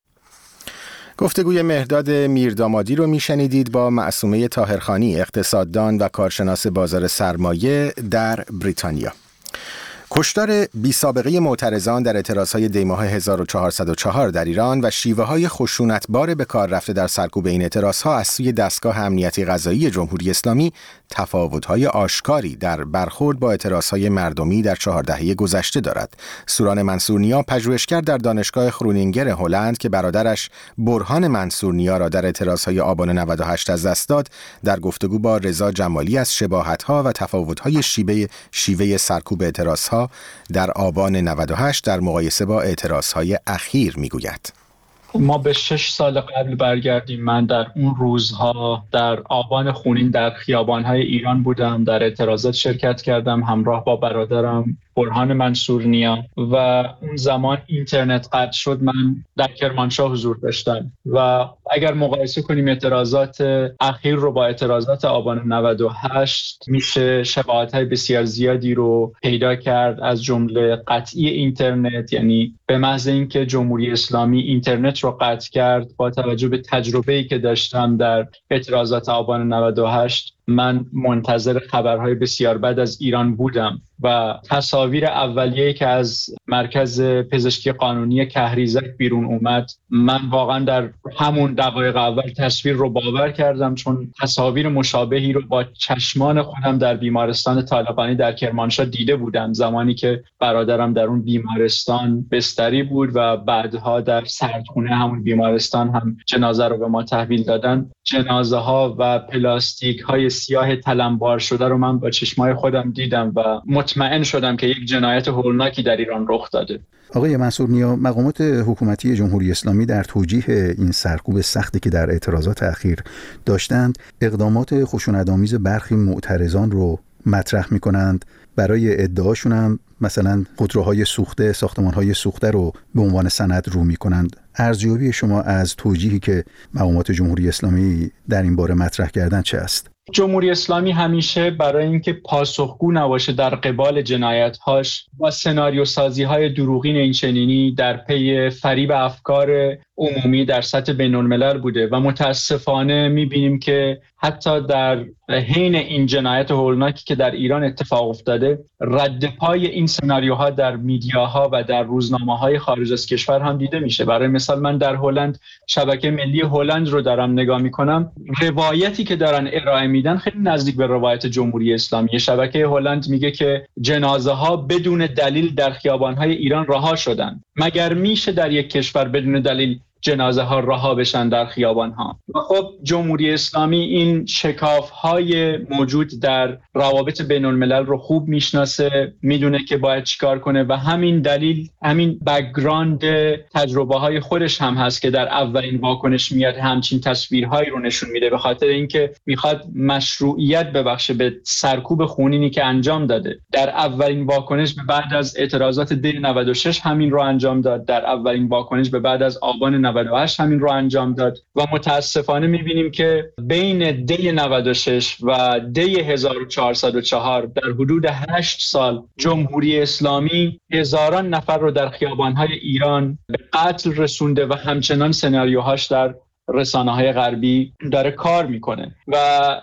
گفتگوی مهرداد میردامادی رو میشنیدید با معصومه طاهرخانی، اقتصاددان و کارشناس بازار سرمایه در بریتانیا. کشتار بی سابقه معترضان در اعتراضهای دیماه هزار و چهارصد و چهار در ایران و شیوه‌های خشونتبار به کار رفته در سرکوب این اعتراضها از سوی دستگاه امنیتی قضایی جمهوری اسلامی تفاوت‌های آشکاری در برخورد با اعتراضهای مردمی در چهار دهه گذشته دارد. سوران منصورنیا، پژوهشگر در دانشگاه خرونینگر هلند که برادرش برهان منصورنیا را در اعتراضهای آبان نود و هشت از دست داد، در گفتگو با رضا جمالی از شباهت‌ها و تفاوت‌های شیوه شیوه سرکوب اعتراضها در آبان نود و هشت در مقایسه با اعتراضهای اخیر میگوید. ما به شش سال قبل برگردیم. من در اون روزها در آبان خونین در خیابان‌های ایران بودم، در اعتراضات شرکت کردم همراه با برادرم برهان منصورنیا و اون زمان اینترنت قطع شد. من در کرمانشاه حضور داشتم و اگر مقایسه کنیم اعتراضات اخیر رو با اعتراضات آبان نود و هشت میشه شباهت‌های بسیار زیادی رو پیدا کرد، از جمله قطعی اینترنت. یعنی به محض اینکه جمهوری اسلامی اینترنت رو قطع کرد، با توجه به تجربه‌ای که داشتم در اعتراضات آبان نود و هشت، من منتظر خبرهای بسیار بد از ایران بودم و تصاویر اولیه‌ای که از مرکز پزشکی قانونی کهریزک بیرون اومد، من واقعا در همون دقایق اول تصویر رو باور کردم، چون تصاویر مشابهی رو با چشمان خودم در بیمارستان طالقانی در کرمانشاه دیده بودم، زمانی که برادرم در اون بیمارستان بستری بود و بعدها در سردخونه همون بیمارستان هم جنازه رو به ما تحویل دادن. جنازه ها و پلاستیک های سیاه تلمبار شده رو من با چشمای خودم دیدم و مطمئن شدم که یک جنایت هولناکی در ایران رخ داده. آقای منصور نیا، مقامات حکومتی جمهوری اسلامی در توجیه این سرکوب سختی که در اعتراضات اخیر داشتند، اقدامات خشونت‌آمیز برخی معترضان رو مطرح می‌کنند. برای ادعاشون هم مثلا خودروهای سوخته، ساختمان‌های سوخته رو به عنوان سند رو می‌کنند. ارزیابی شما از توجیهی که مقامات جمهوری اسلامی در این باره مطرح کردن چه است؟ جمهوری اسلامی همیشه برای اینکه پاسخگو نباشه در قبال جنایت‌هاش، با سناریو سازی‌های دروغین اینچنینی در پی فریب افکار عمومی در سطح بین‌الملل بوده و متاسفانه می‌بینیم که حتی در حین این جنایت هولناکی که در ایران اتفاق افتاده، رد پای این سناریوها در میدیاها و در روزنامه‌های خارج از کشور هم دیده میشه. برای مثال من در هلند شبکه ملی هلند رو دارم نگاه میکنم، روایتی که دارن ارائه میدن خیلی نزدیک به روایت جمهوری اسلامی. شبکه هلند میگه که جنازه ها بدون دلیل در خیابان‌های ایران رها شدن. مگر میشه در یک کشور بدون دلیل جنازه ها رها بشن در خیابان ها؟ و خب جمهوری اسلامی این شکاف های موجود در روابط بین الملل رو خوب میشناسه، میدونه که باید چیکار کنه و همین دلیل، همین بک‌گراند تجربه های خودش هم هست که در اولین واکنش میاد همچین تصویرهایی رو نشون میده، به خاطر اینکه میخواد مشروعیت ببخشه به سرکوب خونینی که انجام داده. در اولین واکنش به بعد از اعتراضات دی نود و شش همین رو انجام داد، در اولین واکنش به بعد از آبان نود و هشت همین رو انجام داد و متاسفانه میبینیم که بین دی نود و شش و دی هزار و چهارصد و چهار در حدود هشت سال جمهوری اسلامی هزاران نفر رو در خیابان‌های ایران به قتل رسونده و همچنان سناریوهاش در رسانه‌های غربی داره کار میکنه و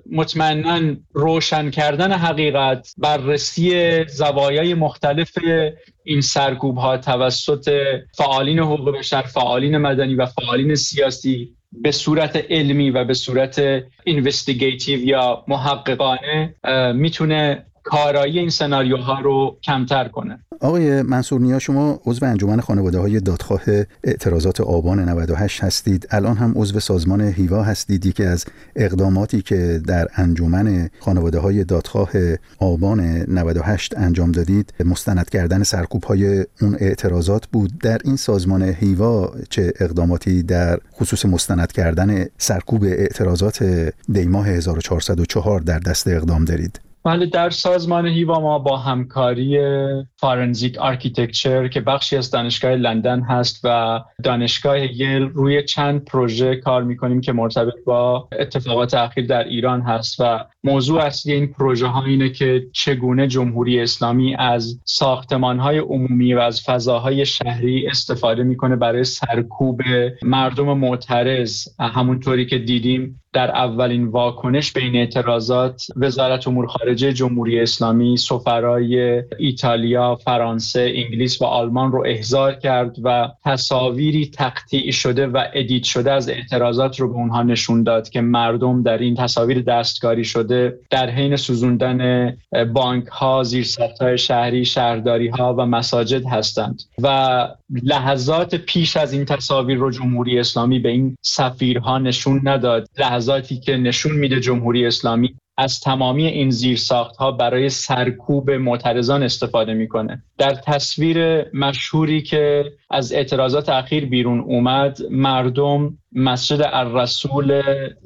مطمئناً روشن کردن حقیقت، بررسی زوایای مختلف این سرکوب‌ها توسط فعالین حقوق بشر، فعالین مدنی و فعالین سیاسی به صورت علمی و به صورت اینوستیگیتیو یا محققانه میتونه کارایی این سناریوها رو کمتر کنه. آقای منصور نیا، شما عضو انجمن خانواده‌های دادخواه اعتراضات آبان نود و هشت هستید. الان هم عضو سازمان هیوا هستید. یکی از اقداماتی که در انجمن خانواده‌های دادخواه آبان نود و هشت انجام دادید مستند کردن سرکوب‌های اون اعتراضات بود. در این سازمان هیوا چه اقداماتی در خصوص مستند کردن سرکوب اعتراضات دیماه هزار و چهارصد و چهار در دست اقدام دارید؟ بله، در سازمان هیوا ما با همکاری فارنزیک آرکیتکچر که بخشی از دانشگاه لندن هست و دانشگاه یل روی چند پروژه کار میکنیم که مرتبط با اتفاقات اخیر در ایران هست و موضوع اصلی این پروژه ها اینه که چگونه جمهوری اسلامی از ساختمان‌های عمومی و از فضاهای شهری استفاده میکنه برای سرکوب مردم معترض. همونطوری که دیدیم در اولین واکنش بین اعتراضات، وزارت امور خارجه جمهوری اسلامی سفرای ایتالیا، فرانسه، انگلیس و آلمان رو احضار کرد و تصاویری تقطیع شده و ادیت شده از اعتراضات رو به اونها نشون داد که مردم در این تصاویر دستکاری شده در حین سوزوندن بانک ها، زیرساخت‌های شهری، شهرداری ها و مساجد هستند و لحظات پیش از این تصاویر رو جمهوری اسلامی به این سفیرها نشون نداد. لحظاتی که نشون میده جمهوری اسلامی از تمامی این زیرساخت‌ها برای سرکوب معترضان استفاده میکنه. در تصویر مشهوری که از اعتراضات اخیر بیرون اومد، مردم مسجد الرسول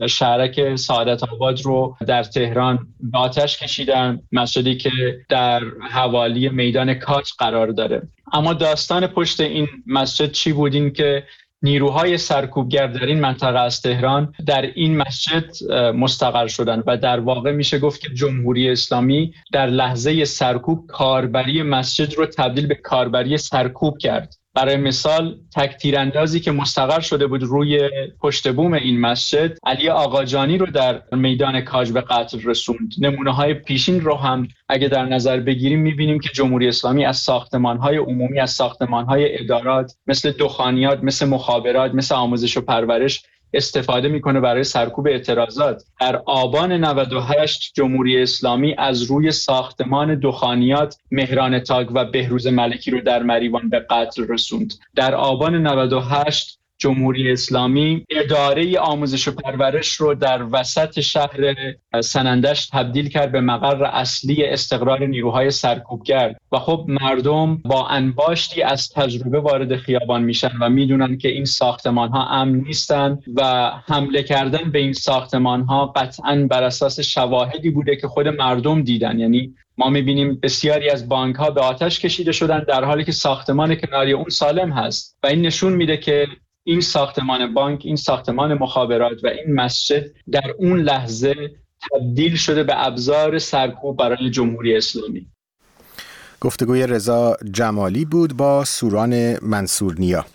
شهرک سعادت آباد رو در تهران به آتش کشیدن، مسجدی که در حوالی میدان کاج قرار داره. اما داستان پشت این مسجد چی بود؟ این که نیروهای سرکوبگر در این منطقه از تهران در این مسجد مستقر شدن و در واقع میشه گفت که جمهوری اسلامی در لحظه سرکوب کاربری مسجد رو تبدیل به کاربری سرکوب کرد برای مثال تک تیراندازی که مستقر شده بود روی پشت بوم این مسجد، علی آقاجانی رو در میدان کاج به قتل رسوند. نمونه‌های پیشین رو هم اگه در نظر بگیریم می‌بینیم که جمهوری اسلامی از ساختمان‌های عمومی، از ساختمان‌های ادارات مثل دخانیات، مثل مخابرات، مثل آموزش و پرورش استفاده میکنه برای سرکوب اعتراضات. در آبان نود و هشت جمهوری اسلامی از روی ساختمان دخانیات مهران تاگ و بهروز ملکی رو در مریوان به قتل رسوند. در آبان نود و هشت جمهوری اسلامی اداره آموزش و پرورش رو در وسط شهر سنندج تبدیل کرد به مقر اصلی استقرار نیروهای سرکوبگر و خب مردم با انباشتی از تجربه وارد خیابان میشن و میدونن که این ساختمان ها امن نیستن و حمله کردن به این ساختمان ها قطعاً بر اساس شواهدی بوده که خود مردم دیدن. یعنی ما میبینیم بسیاری از بانک ها به آتش کشیده شدن در حالی که ساختمان کناری اون سالم هست و این نشون میده که این ساختمان بانک، این ساختمان مخابرات و این مسجد در اون لحظه تبدیل شده به ابزار سرکوب برای جمهوری اسلامی. گفتگوی رضا جمالی بود با سوران منصورنیا.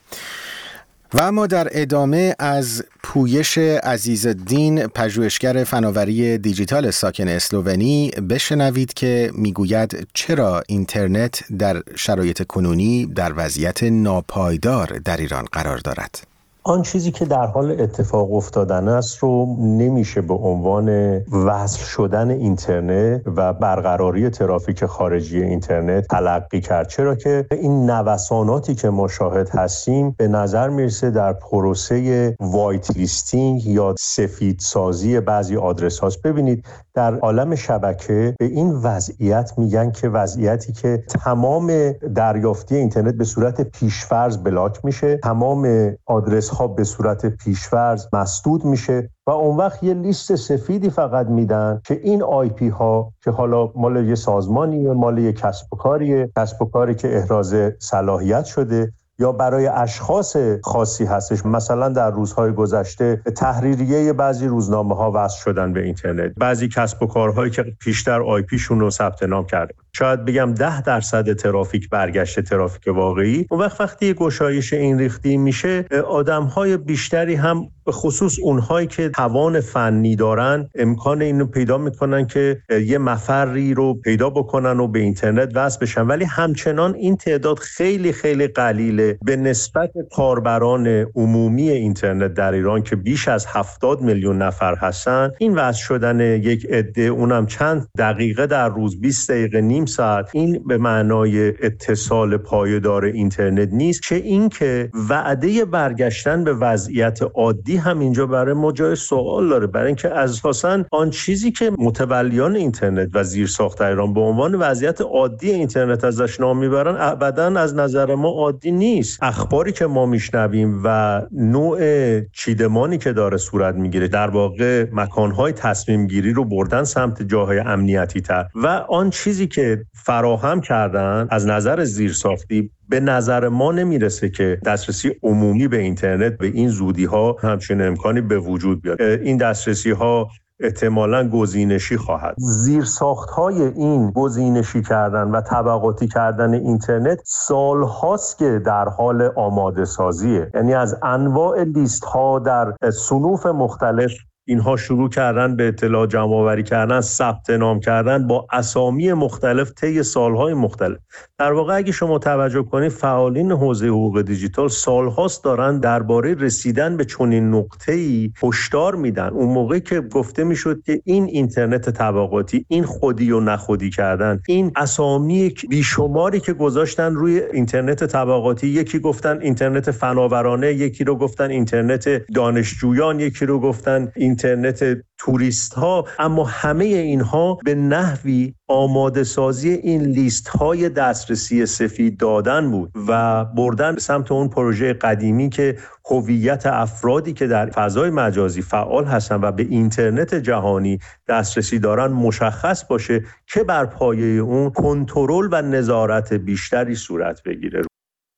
و اما در ادامه از پویش عزیزالدین، پژوهشگر فناوری دیجیتال ساکن اسلوونی، بشنوید که میگوید چرا اینترنت در شرایط کنونی در وضعیت ناپایدار در ایران قرار دارد. آن چیزی که در حال اتفاق افتادن است رو نمیشه به عنوان وصل شدن اینترنت و برقراری ترافیک خارجی اینترنت تلقی کرد، چرا که این نوساناتی که ما شاهد هستیم به نظر میرسه در پروسه وایت لیستینگ یا سفید سازی بعضی آدرس هاست. ببینید در عالم شبکه به این وضعیت میگن که وضعیتی که تمام دریافتی اینترنت به صورت پیشفرض بلاک میشه، تمام آدرس ها به صورت پیشفرض مسدود میشه و اون وقت یه لیست سفیدی فقط میدن که این آی پی ها که حالا مال یه سازمانیه، مال یه کسب و کاریه، کسب و کاری که احراز صلاحیت شده یا برای اشخاص خاصی هستش. مثلا در روزهای گذشته تحریریه بعضی روزنامه ها وصل شدن به اینترنت، بعضی کسب و کارهایی که پیشتر آی پیشون رو ثبت نام کرده، شاید بگم ده درصد ترافیک برگشت ترافیک واقعی. اون وقت وقتی گشایش این ریختی میشه، آدم‌های بیشتری هم به خصوص اونهایی که توان فنی دارن امکان اینو پیدا میکنن که یه مفری رو پیدا بکنن و به اینترنت وصل بشن، ولی همچنان این تعداد خیلی خیلی قلیله به نسبت کاربران عمومی اینترنت در ایران که بیش از هفتاد میلیون نفر هستن. این وصل شدن یک عده، اونم چند دقیقه در روز، بیست دقیقه، نیم ساعت، این به معنای اتصال پایدار اینترنت نیست، چه این که وعده برگشتن به وضعیت عادی هم اینجا برای ما جای سوال داره، برای اینکه اساساً آن چیزی که متولیان اینترنت و زیرساخت ایران به عنوان وضعیت عادی اینترنت ازش نام میبرن ابداً از نظر ما عادی نیست. اخباری که ما میشنویم و نوع چیدمانی که داره صورت میگیره، در واقع مکانهای تصمیم گیری رو بردن سمت جاهای امنیتی تر و آن چیزی که فراهم کردن از نظر زیرساختی به نظر ما نمیرسه که دسترسی عمومی به اینترنت به این زودی ها همچین امکانی به وجود بیاد. این دسترسی ها احتمالاً گزینشی خواهد. زیرساخت‌های این گزینشی کردن و طبقاتی کردن اینترنت سال هاست که در حال آماده سازیه، یعنی از انواع لیست ها در صنوف مختلف اینها شروع کردن به اطلاع جمع آوری کردن، ثبت نام کردن با اسامی مختلف طی سالهای مختلف. در واقع اگه شما توجه کنید فعالین حوزه حقوق دیجیتال سالهاست دارن درباره رسیدن به چنین نقطه‌ای هشدار میدن. اون موقعی که گفته میشد که این اینترنت طبقاتی، این خودی و نخودی کردن، این اسامی بیشماری که گذاشتن روی اینترنت طبقاتی، یکی گفتن اینترنت فناورانه، یکی رو گفتن اینترنت دانشجویان، یکی رو گفتن اینترنت توریست ها، اما همه اینها به نحوی آماده سازی این لیست های دسترسی سفید دادن بود و بردن به سمت اون پروژه قدیمی که هویت افرادی که در فضای مجازی فعال هستن و به اینترنت جهانی دسترسی دارن مشخص باشه که بر پایه اون کنترل و نظارت بیشتری صورت بگیره.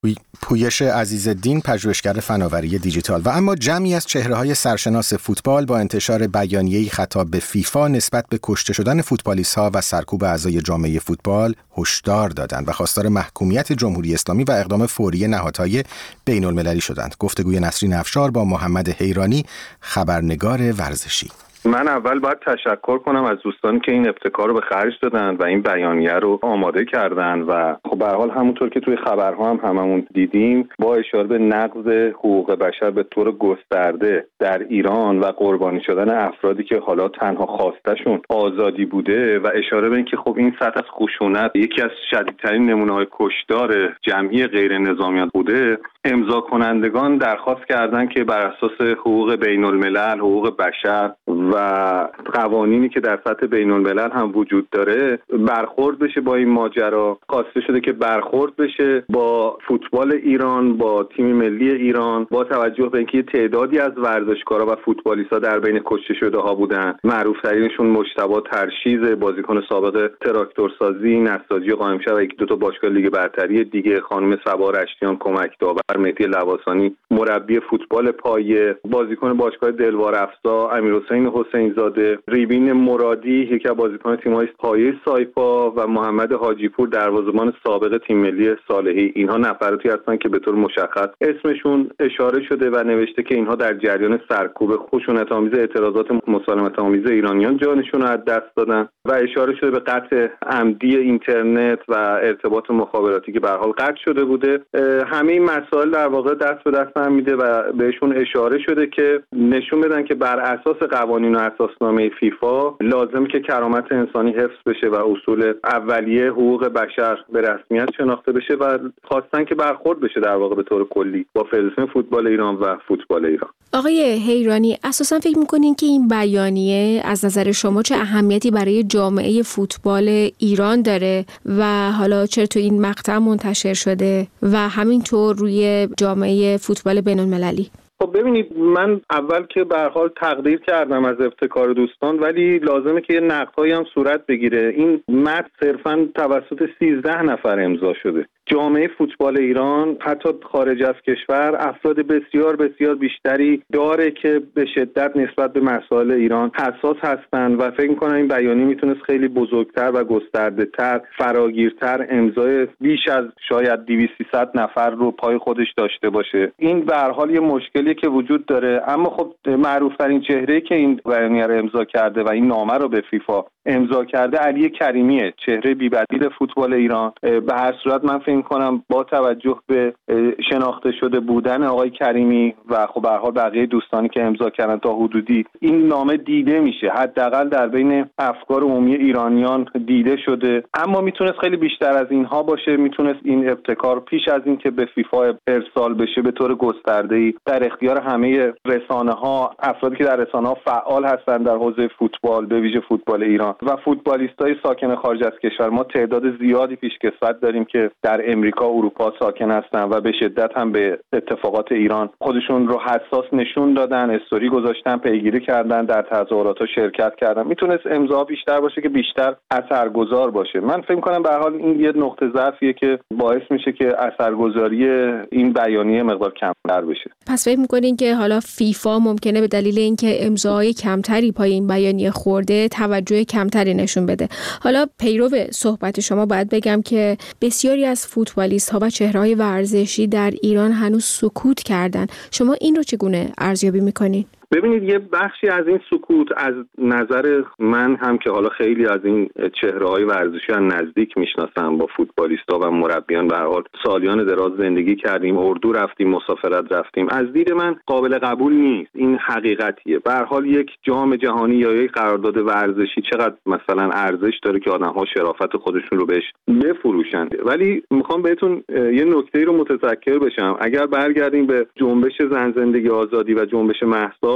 پویش عزیزالدین، پژوهشگر فناوری دیجیتال. و اما جمعی از چهره‌های سرشناس فوتبال با انتشار بیانیه‌ای خطاب به فیفا نسبت به کشته شدن فوتبالیست‌ها و سرکوب اعضای جامعه فوتبال هشدار دادند و خواستار محکومیت جمهوری اسلامی و اقدام فوری نهادهای بین‌المللی شدند. گفتگوی نسرین افشار با محمد حیرانی، خبرنگار ورزشی. من اول باید تشکر کنم از دوستانی که این ابتکار رو به خرج دادن و این بیانیه رو آماده کردن و خب به هر حال همونطور که توی خبرها هم هممون دیدیم با اشاره به نقض حقوق بشر به طور گسترده در ایران و قربانی شدن افرادی که حالا تنها خواستشون آزادی بوده و اشاره به اینکه خب این سطح از خشونت یکی از شدیدترین نمونه‌های کشتار جمعی غیر نظامیان بوده، امضا کنندگان درخواست کردن که بر اساس حقوق بین الملل، حقوق بشر و قوانینی که در سطح بین الملل هم وجود داره برخورد بشه با این ماجرا. خواسته شده که برخورد بشه با فوتبال ایران، با تیم ملی ایران، با توجه به اینکه تعدادی از ورزشکارا و فوتبالیست‌ها در بین کشته شده ها بودن. معروف ترینشون مجتبی ترشیز، بازیکن سابق تراکتورسازی، نساجی قائمشهر و یک دو تا باشگاه لیگ برتری دیگه، خانم صبا رشتیان کمک داور، مهدی لواسانی مربی فوتبال پایه، بازیکن باشگاه دلوار افزا امیرحسین حسین زاده، ریبین مرادی یکی از بازیکن تیم‌های پایه سایپا و محمد حاجیپور دروازه‌بان سابق تیم ملی صالحی. اینها نفراتی هستند که به طور مشخص اسمشون اشاره شده و نوشته که اینها در جریان سرکوب خشونت‌آمیز اعتراضات مسالمت‌آمیز ایرانیان جانشون رو از دست دادن و اشاره شده به قطع عمدی اینترنت و ارتباط مخابراتی که به هر حال قطع شده بوده. همه این مسائل در واقع دست به دست هم میده و بهشون اشاره شده که نشون بدن که بر اساس قوانین و اساسنامه فیفا لازم که کرامت انسانی حفظ بشه و اصول اولیه حقوق بشر به رسمیت شناخته بشه و خواستن که برخورد بشه در واقع به طور کلی با فدراسیون فوتبال ایران و فوتبال ایران. آقای حیرانی، اساسا فکر می‌کنین که این بیانیه از نظر شما چه اهمیتی برای جامعه فوتبال ایران داره و حالا چرا تو این مقطع منتشر شده و همینطور روی جامعه فوتبال بین‌المللی؟ خب ببینید، من اول که به هر حال تقدیر کردم از ابتکار دوستان، ولی لازمه که یه نقدهایی هم صورت بگیره. این متن صرفاً توسط سیزده نفر امضا شده. جامعه فوتبال ایران حتی خارج از کشور افراد بسیار بسیار بیشتری داره که به شدت نسبت به مسائل ایران حساس هستند و فکر می‌کنم این بیانیه میتونست خیلی بزرگتر و گسترده‌تر، فراگیرتر امضای بیش از شاید دویست سیصد نفر رو پای خودش داشته باشه. این به هر حال یه مشکلی که وجود داره، اما خب معروف‌ترین چهره‌ای که این بیانیه رو امضا کرده و این نامه رو به فیفا امضا کرده علی کریمیه، چهره بی‌بدیل فوتبال ایران. به هر صورت من فکر کنم با توجه به شناخته شده بودن آقای کریمی و خب به هر حال بقیه دوستانی که امضا کردن تا حدودی این نامه دیده میشه، حداقل در بین افکار عمومی ایرانیان دیده شده. اما میتونست خیلی بیشتر از اینها باشه، میتونست این ابتکار پیش از این که به فیفا ارسال بشه به طور گسترده‌ای در اختیار همه رسانه‌ها، افرادی که در رسانه‌ها فعال هستند در حوزه فوتبال، به ویژه فوتبال ایران و فوتبالیستای ساکن خارج از کشور. ما تعداد زیادی پیشکسوت داریم که در امریکا، اروپا ساکن هستن و به شدت هم به اتفاقات ایران خودشون رو حساس نشون دادن، استوری گذاشتن، پیگیری کردن، در تظاهرات‌ها شرکت کردن. میتونست امضا بیشتر باشه که بیشتر اثرگذار باشه. من فکر کنم به هر حال این یه نقطه ضعفیه که باعث میشه که اثرگذاری این بیانیه مقدار کمتر بشه. پس فکر می‌کنین که حالا فیفا ممکنه به دلیل اینکه امضای کمتری پای این بیانیه خورده توجه کمتری نشون بده؟ حالا پیرو صحبت شما باید بگم که بسیاری از فوتبالیست‌ها و چهره‌های ورزشی در ایران هنوز سکوت کردن. شما این رو چگونه ارزیابی می‌کنین؟ ببینید، یه بخشی از این سکوت از نظر من هم که حالا خیلی از این چهره‌های ورزشی از نزدیک میشناسم، با فوتبالیستا و مربیان به هر حال سالیان دراز زندگی کردیم، اردو رفتیم، مسافرت رفتیم، از دید من قابل قبول نیست. این حقیقتیه. به هر حال یک جام جهانی یا یک قرارداد ورزشی چقدر مثلا ارزش داره که آدم‌ها شرافت خودشون رو بهش بفروشن. ولی میخوام بهتون یه نکته رو متذکر بشم. اگر برگردیم به جنبش زن زندگی آزادی و جنبش مهسا،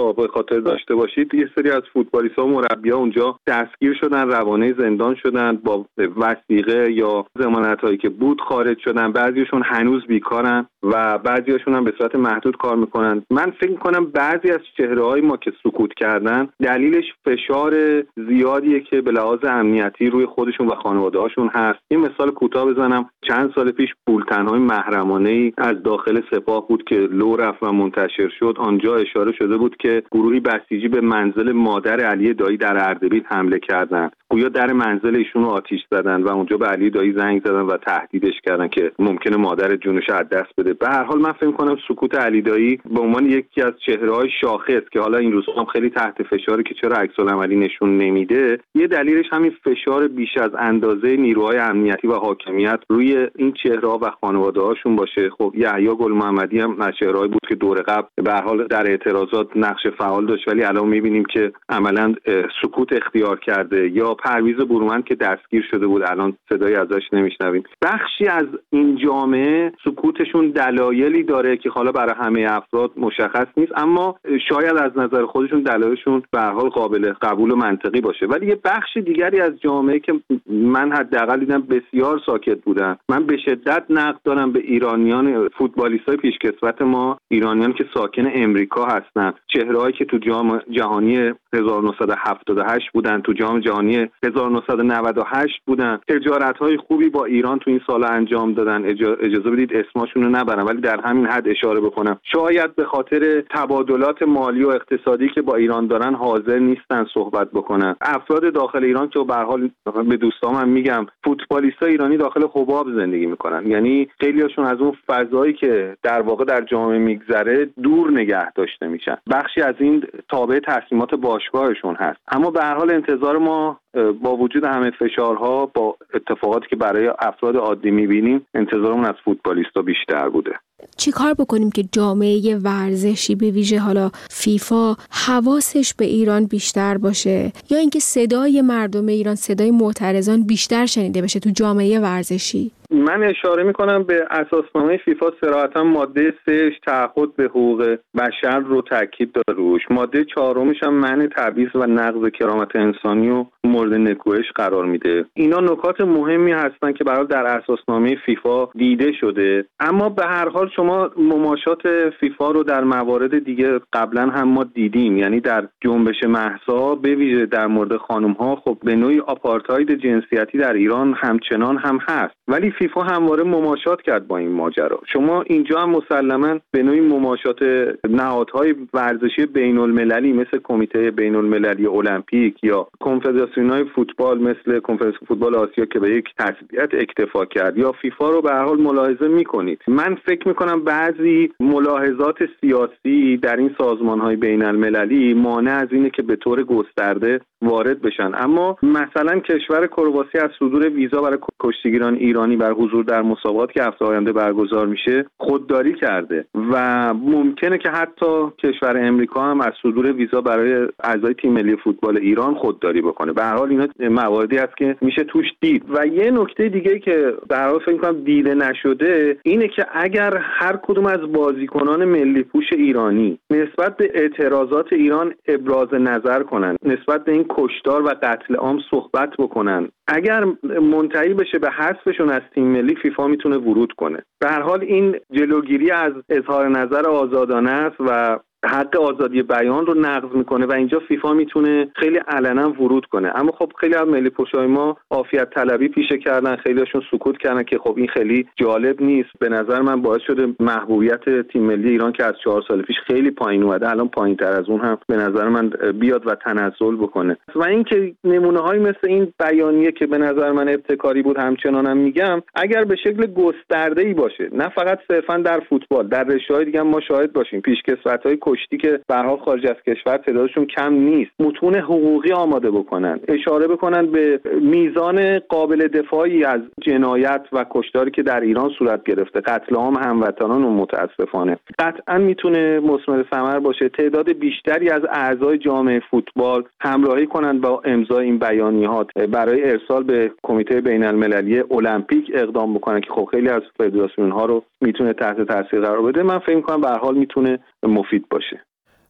ها به خاطر داشته باشید یه سری از فوتبالیست‌ها و مربی‌ها اونجا دستگیر شدن، روانه زندان شدن، با وثیقه یا ضمانتایی که بود خارج شدن. بعضیشون هنوز بیکارن و بعضیاشون هم به صورت محدود کار میکنن. من فکر میکنم بعضی از چهره‌های ما که سکوت کردن دلیلش فشار زیادیه که به لحاظ امنیتی روی خودشون و خانواده‌هاشون هست. این مثال کوتاه بزنم، چند سال پیش بولتن‌های محرمانه‌ای از داخل سپاه بود که لو رفت و منتشر شد. آنجا اشاره شده بود که گروهی بسیجی به منزل مادر علی دایی در اردبیل حمله کردند. گویا در منزل ایشون رو آتش زدن و اونجا به علی دایی زنگ زدن و تهدیدش کردن که ممکنه مادر جونش از دست بده. به هر حال من فکر می‌کنم سکوت علی دایی به عنوان یکی از چهره‌های شاخص که حالا این روزها هم خیلی تحت فشاره که چرا عکس‌العملی نشون نمیده، یه دلیلش همین فشار بیش از اندازه نیروهای امنیتی و حاکمیت روی این چهره‌ها و خانواده‌هاشون باشه. خب یحیی گل محمدی هم از چهره‌ای بود که دور قبل به هر حال در اعتراضات نقش فعال داشت، ولی الان می‌بینیم که عملاً سکوت اختیار کرده. یا پرویز برومند که دستگیر شده بود، الان صدایی ازش نمیشنویم. بخشی از این جامعه سکوتشون دلایلی داره که حالا برای همه افراد مشخص نیست، اما شاید از نظر خودشون دلایلشون به هر حال قابل قبول و منطقی باشه. ولی یه بخش دیگری از جامعه که من حداقل دیدم بسیار ساکت بودن. من به شدت نقد دارم به ایرانیان فوتبالیستای پیشکسوت ما، ایرانیان که ساکن امریکا هستن، چهرهایی که تو جام جهانی هزار و نهصد و هفتاد و هشت بودن، تو جام جهانی هزار و نهصد و نود و هشت بودن، تجارت‌های خوبی با ایران تو این سال انجام دادن. اجازه بدید اسمشون رو نبرم، ولی در همین حد اشاره بکنم شاید به خاطر تبادلات مالی و اقتصادی که با ایران دارن حاضر نیستن صحبت بکنن. افراد داخل ایران که به هر حال به دوستام میگم فوتبالیستای ایرانی داخل حباب زندگی میکنن، یعنی خیلیاشون از اون فضایی که در واقع در جامعه میگذره دور نگه داشته میشن. بخشی از این تابع تصمیمات باشگاهشون هست. اما به هر حال انتظار ما با وجود همه فشارها، با اتفاقاتی که برای افراد عادی میبینیم، انتظارمون از فوتبالیستا بیشتر بوده. چی کار بکنیم که جامعه ورزشی به ویژه حالا فیفا حواسش به ایران بیشتر باشه، یا اینکه صدای مردم ایران، صدای معترضان بیشتر شنیده بشه تو جامعه ورزشی؟ من اشاره میکنم به اساسنامه فیفا صراحتا ماده سهش تعهد به حقوق بشر رو تاکید داره روش. ماده چهارمش هم منع تبعیض و نقض کرامت انسانی و مورد نکوهش قرار میده. اینا نکات مهمی هستن که برای در اساسنامه فیفا دیده شده. اما به هر حال شما مماشات فیفا رو در موارد دیگه قبلا هم ما دیدیم، یعنی در جنبش مهسا به ویژه در مورد خانم ها خب به نوعی آپارتاید جنسیتی در ایران همچنان هم هست، ولی فیفا همواره مماشات کرد با این ماجرا. شما اینجا هم مسلماً به نوعی مماشات نهادهای ورزشی بین المللی مثل کمیته بین المللی المپیک یا کنفدراسیون‌های فوتبال مثل کنفدراسیون فوتبال آسیا که به یک تثبیت اکتفا کرد یا فیفا رو به هر حال ملاحظه می‌کنید. من فکر می‌کنم بعضی ملاحظات سیاسی در این سازمان‌های بین المللی مانع از اینه که به طور گسترده وارد بشن. اما مثلا کشور کرواسی از صدور ویزا برای کشتیگیران ایرانی بر حضور در مسابقات که هفته آینده برگزار میشه خودداری کرده و ممکنه که حتی کشور امریکا هم از صدور ویزا برای اعضای تیم ملی فوتبال ایران خودداری بکنه. به هر حال اینا مواردی است که میشه توش دید. و یه نکته دیگه که به هر حال فکر می‌کنم دیده نشده اینه که اگر هر کدوم از بازیکنان ملی پوش ایرانی نسبت به اعتراضات ایران ابراز نظر کنن، نسبت به این کشتار و قتل عام صحبت بکنن، اگر منتهی بشه به حذفشون از تیم ملی، فیفا میتونه ورود کنه. به هر حال این جلوگیری از اظهار نظر آزادانه است و حق آزادی بیان رو نقض میکنه و اینجا فیفا میتونه خیلی علنا ورود کنه. اما خب خیلی از ملی پوشای ما عافیت طلبی پیشه کردن، خیلیشون سکوت کردن که خب این خیلی جالب نیست. به نظر من باعث شده محبوبیت تیم ملی ایران که از چهار سال پیش خیلی پایین اومده الان پایین‌تر از اون هم به نظر من بیاد و تنزل بکنه. و اینکه نمونه‌هایی مثل این بیانیه که به نظر من ابتکاری بود همچنانم هم میگم اگر به شکل گسترده‌ای باشه، نه فقط صرفاً در فوتبال، در رشته‌های دیگه ما شاهد باشیم پیشکسوت‌های کشتی که به هر حال خارج از کشور تعدادشون کم نیست، متون حقوقی آماده بکنن، اشاره بکنن به میزان قابل دفاعی از جنایت و کشتاری که در ایران صورت گرفته، قتل عام هموطنان و متاسفانه قطعا میتونه مثمر ثمر باشه. تعداد بیشتری از اعضای جامعه فوتبال همراهی کنن با امضای این بیانیه‌ها برای ارسال به کمیته بین المللی المپیک اقدام بکنن که خب خیلی از فدراسیون‌ها رو میتونه تحت تاثیر قرار بده. من فکر می‌کنم به هر حال میتونه مفید باشه.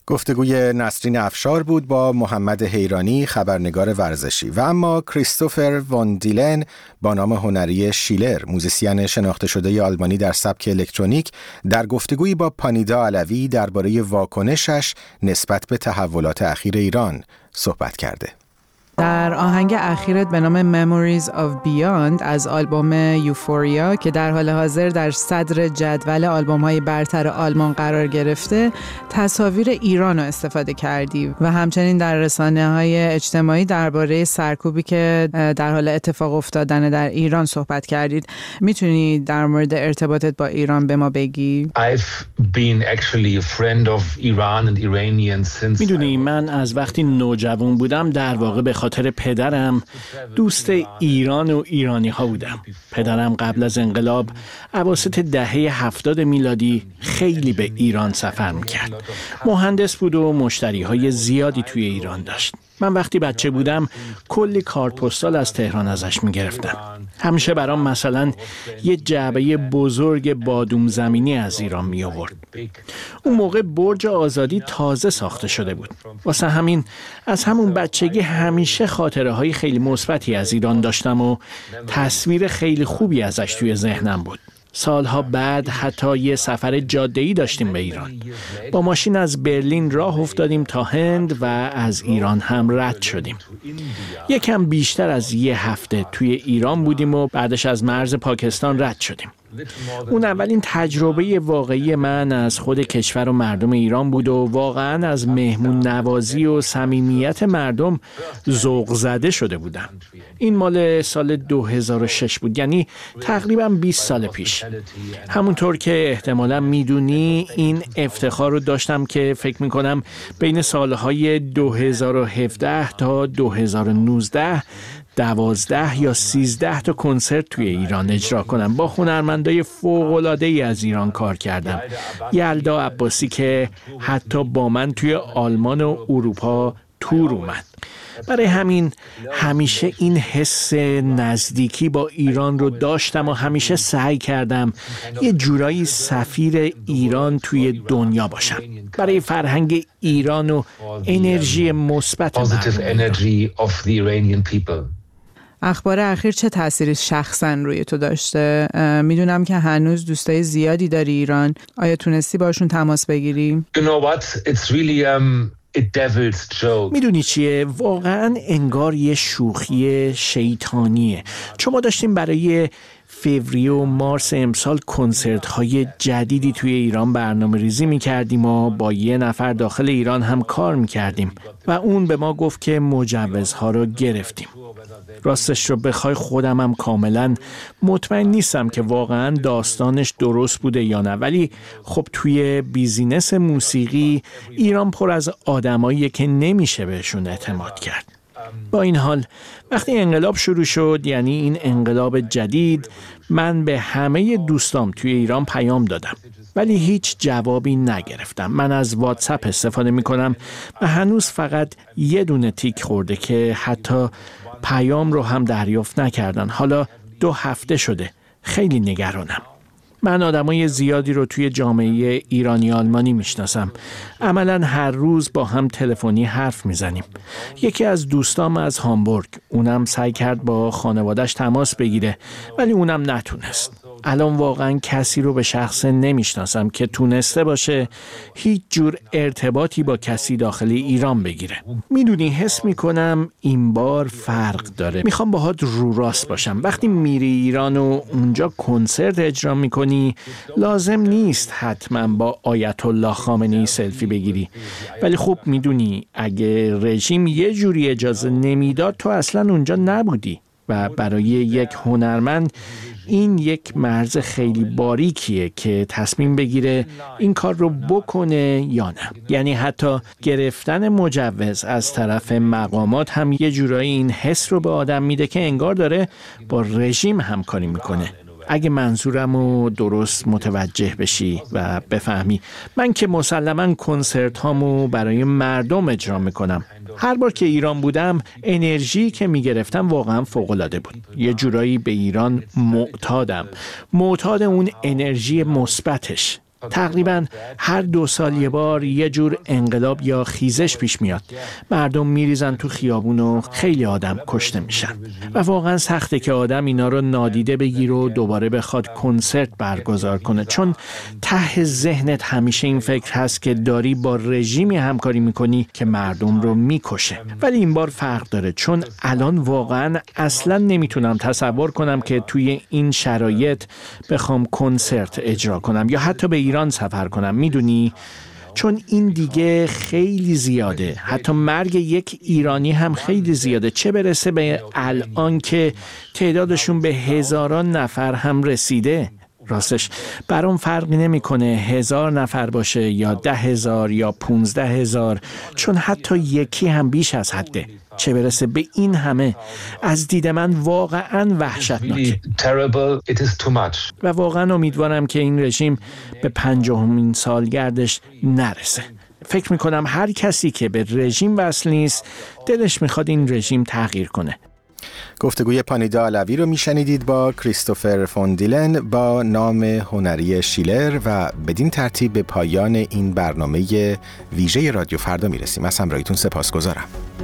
گفتگوی نسرین افشار بود با محمد حیرانی خبرنگار ورزشی. و اما کریستوفر وان دیلن با نام هنری شیلر، موزیسین شناخته شده آلمانی در سبک الکترونیک، در گفتگویی با پانیدا علوی درباره واکنشش نسبت به تحولات اخیر ایران صحبت کرده. در آهنگ اخیرت به نام Memories of Beyond از آلبوم یوفوریا که در حال حاضر در صدر جدول آلبوم‌های برتر آلمان قرار گرفته، تصاویر ایران رو استفاده کردی و همچنین در رسانه‌های اجتماعی درباره سرکوبی که در حال اتفاق افتادن در ایران صحبت کردید. میتونی در مورد ارتباطت با ایران به ما بگی؟ I've been actually a friend of Iran and Iranians since میدونی من از وقتی نوجوان بودم در واقع به خاطر پدرم دوست ایران و ایرانی ها بودم. پدرم قبل از انقلاب اواسط دهه هفتاد میلادی خیلی به ایران سفر میکرد. مهندس بود و مشتری های زیادی توی ایران داشت. من وقتی بچه بودم کلی کارت پستال از تهران ازش میگرفتم. همیشه برام مثلا یه جعبه بزرگ بادوم زمینی از ایران می آورد. اون موقع برج آزادی تازه ساخته شده بود. واسه همین از همون بچگی همیشه خاطره های خیلی مثبتی از ایران داشتم و تصویر خیلی خوبی ازش توی ذهنم بود. سالها بعد حتی یه سفر جاده‌ای داشتیم به ایران. با ماشین از برلین راه افتادیم تا هند و از ایران هم رد شدیم. یکم بیشتر از یه هفته توی ایران بودیم و بعدش از مرز پاکستان رد شدیم. اون اولین تجربه واقعی من از خود کشور و مردم ایران بود و واقعا از مهمون نوازی و صمیمیت مردم ذوق زده شده بودم. این مال سال دو هزار و شش بود، یعنی تقریبا بیست سال پیش. همونطور که احتمالا میدونی این افتخار رو داشتم که فکر میکنم بین سالهای دو هزار و هفده تا دو هزار و نوزده دوازده یا سیزده تا کنسرت توی ایران اجرا کنم. با هنرمندای فوق‌العاده‌ای از ایران کار کردم. یلدا عباسی که حتی با من توی آلمان و اروپا تور اومد. برای همین همیشه این حس نزدیکی با ایران رو داشتم و همیشه سعی کردم یه جورایی سفیر ایران توی دنیا باشم. برای فرهنگ ایران و انرژی مثبت مردم. اخبار اخیر چه تأثیری شخصاً روی تو داشته؟ میدونم که هنوز دوستای زیادی داری ایران. آیا تونستی باشون تماس بگیری؟ You know what? It's really um a devil's joke. میدونی چیه؟ واقعاً انگار یه شوخی شیطانیه. چون ما داشتیم برای فوریه و مارس امسال کنسرت های جدیدی توی ایران برنامه ریزی می کردیم و با یه نفر داخل ایران هم کار می کردیم و اون به ما گفت که مجوزها رو گرفتیم. راستش رو بخوای خودم هم کاملا مطمئن نیستم که واقعا داستانش درست بوده یا نه، ولی خب توی بیزینس موسیقی ایران پر از آدماییه که نمیشه بهشون اعتماد کرد. با این حال وقتی انقلاب شروع شد، یعنی این انقلاب جدید، من به همه دوستام توی ایران پیام دادم ولی هیچ جوابی نگرفتم. من از واتساپ استفاده میکنم و هنوز فقط یه دونه تیک خورده که حتی پیام رو هم دریافت نکردن. حالا دو هفته شده. خیلی نگرانم. من آدمای زیادی رو توی جامعه ایرانی آلمانی میشناسم. عملاً هر روز با هم تلفنی حرف میزنیم. یکی از دوستام از هامبورگ، اونم سعی کرد با خانواده‌اش تماس بگیره ولی اونم نتونست. الان واقعاً کسی رو به شخص نمیشناسم که تونسته باشه هیچ جور ارتباطی با کسی داخل ایران بگیره. میدونی حس میکنم این بار فرق داره. میخوام باهات رو راست باشم. وقتی میری ایران و اونجا کنسرت اجرا میکنی لازم نیست حتما با آیت الله خامنه‌ای سلفی بگیری. ولی خب میدونی اگه رژیم یه جوری اجازه نمیداد تو اصلا اونجا نبودی و برای یک هنرمند این یک مرز خیلی باریکیه که تصمیم بگیره این کار رو بکنه یا نه. یعنی حتی گرفتن مجوز از طرف مقامات هم یه جورایی این حس رو به آدم میده که انگار داره با رژیم همکاری میکنه. اگه منظورمو درست متوجه بشی و بفهمی، من که مسلماً کنسرت هامو برای مردم اجرا میکنم. هر بار که ایران بودم انرژی که میگرفتم واقعا فوق‌العاده بود. یه جورایی به ایران معتادم. معتاد اون انرژی مثبتش. تقریبا هر دو سال یه بار یه جور انقلاب یا خیزش پیش میاد. مردم میریزن تو خیابون و خیلی آدم کشته میشن و واقعا سخته که آدم اینا رو نادیده بگیره و دوباره بخواد کنسرت برگزار کنه، چون ته ذهنت همیشه این فکر هست که داری با رژیمی همکاری میکنی که مردم رو میکشه. ولی این بار فرق داره، چون الان واقعا اصلا نمیتونم تصور کنم که توی این شرایط بخوام کنسرت اجرا کنم یا حتی به ایران سفر کنم. میدونی؟ چون این دیگه خیلی زیاده. حتی مرگ یک ایرانی هم خیلی زیاده، چه برسه به الان که تعدادشون به هزاران نفر هم رسیده. راستش برام فرقی نمیکنه هزار نفر باشه یا ده هزار یا پونزده هزار، چون حتی یکی هم بیش از حده، چه برسه به این همه. از دید من واقعا وحشتناکه و واقعا امیدوارم که این رژیم به پنجاهمین سالگردش نرسه. فکر میکنم هر کسی که به رژیم وصل نیست دلش میخواد این رژیم تغییر کنه. گفتگوی پانیدا علوی رو میشنیدید با کریستوفر فون دیلن با نام هنری شیلر و بدین ترتیب به پایان این برنامه ویژه رادیو فردا میرسیم. از همراهیتون سپاسگزارم.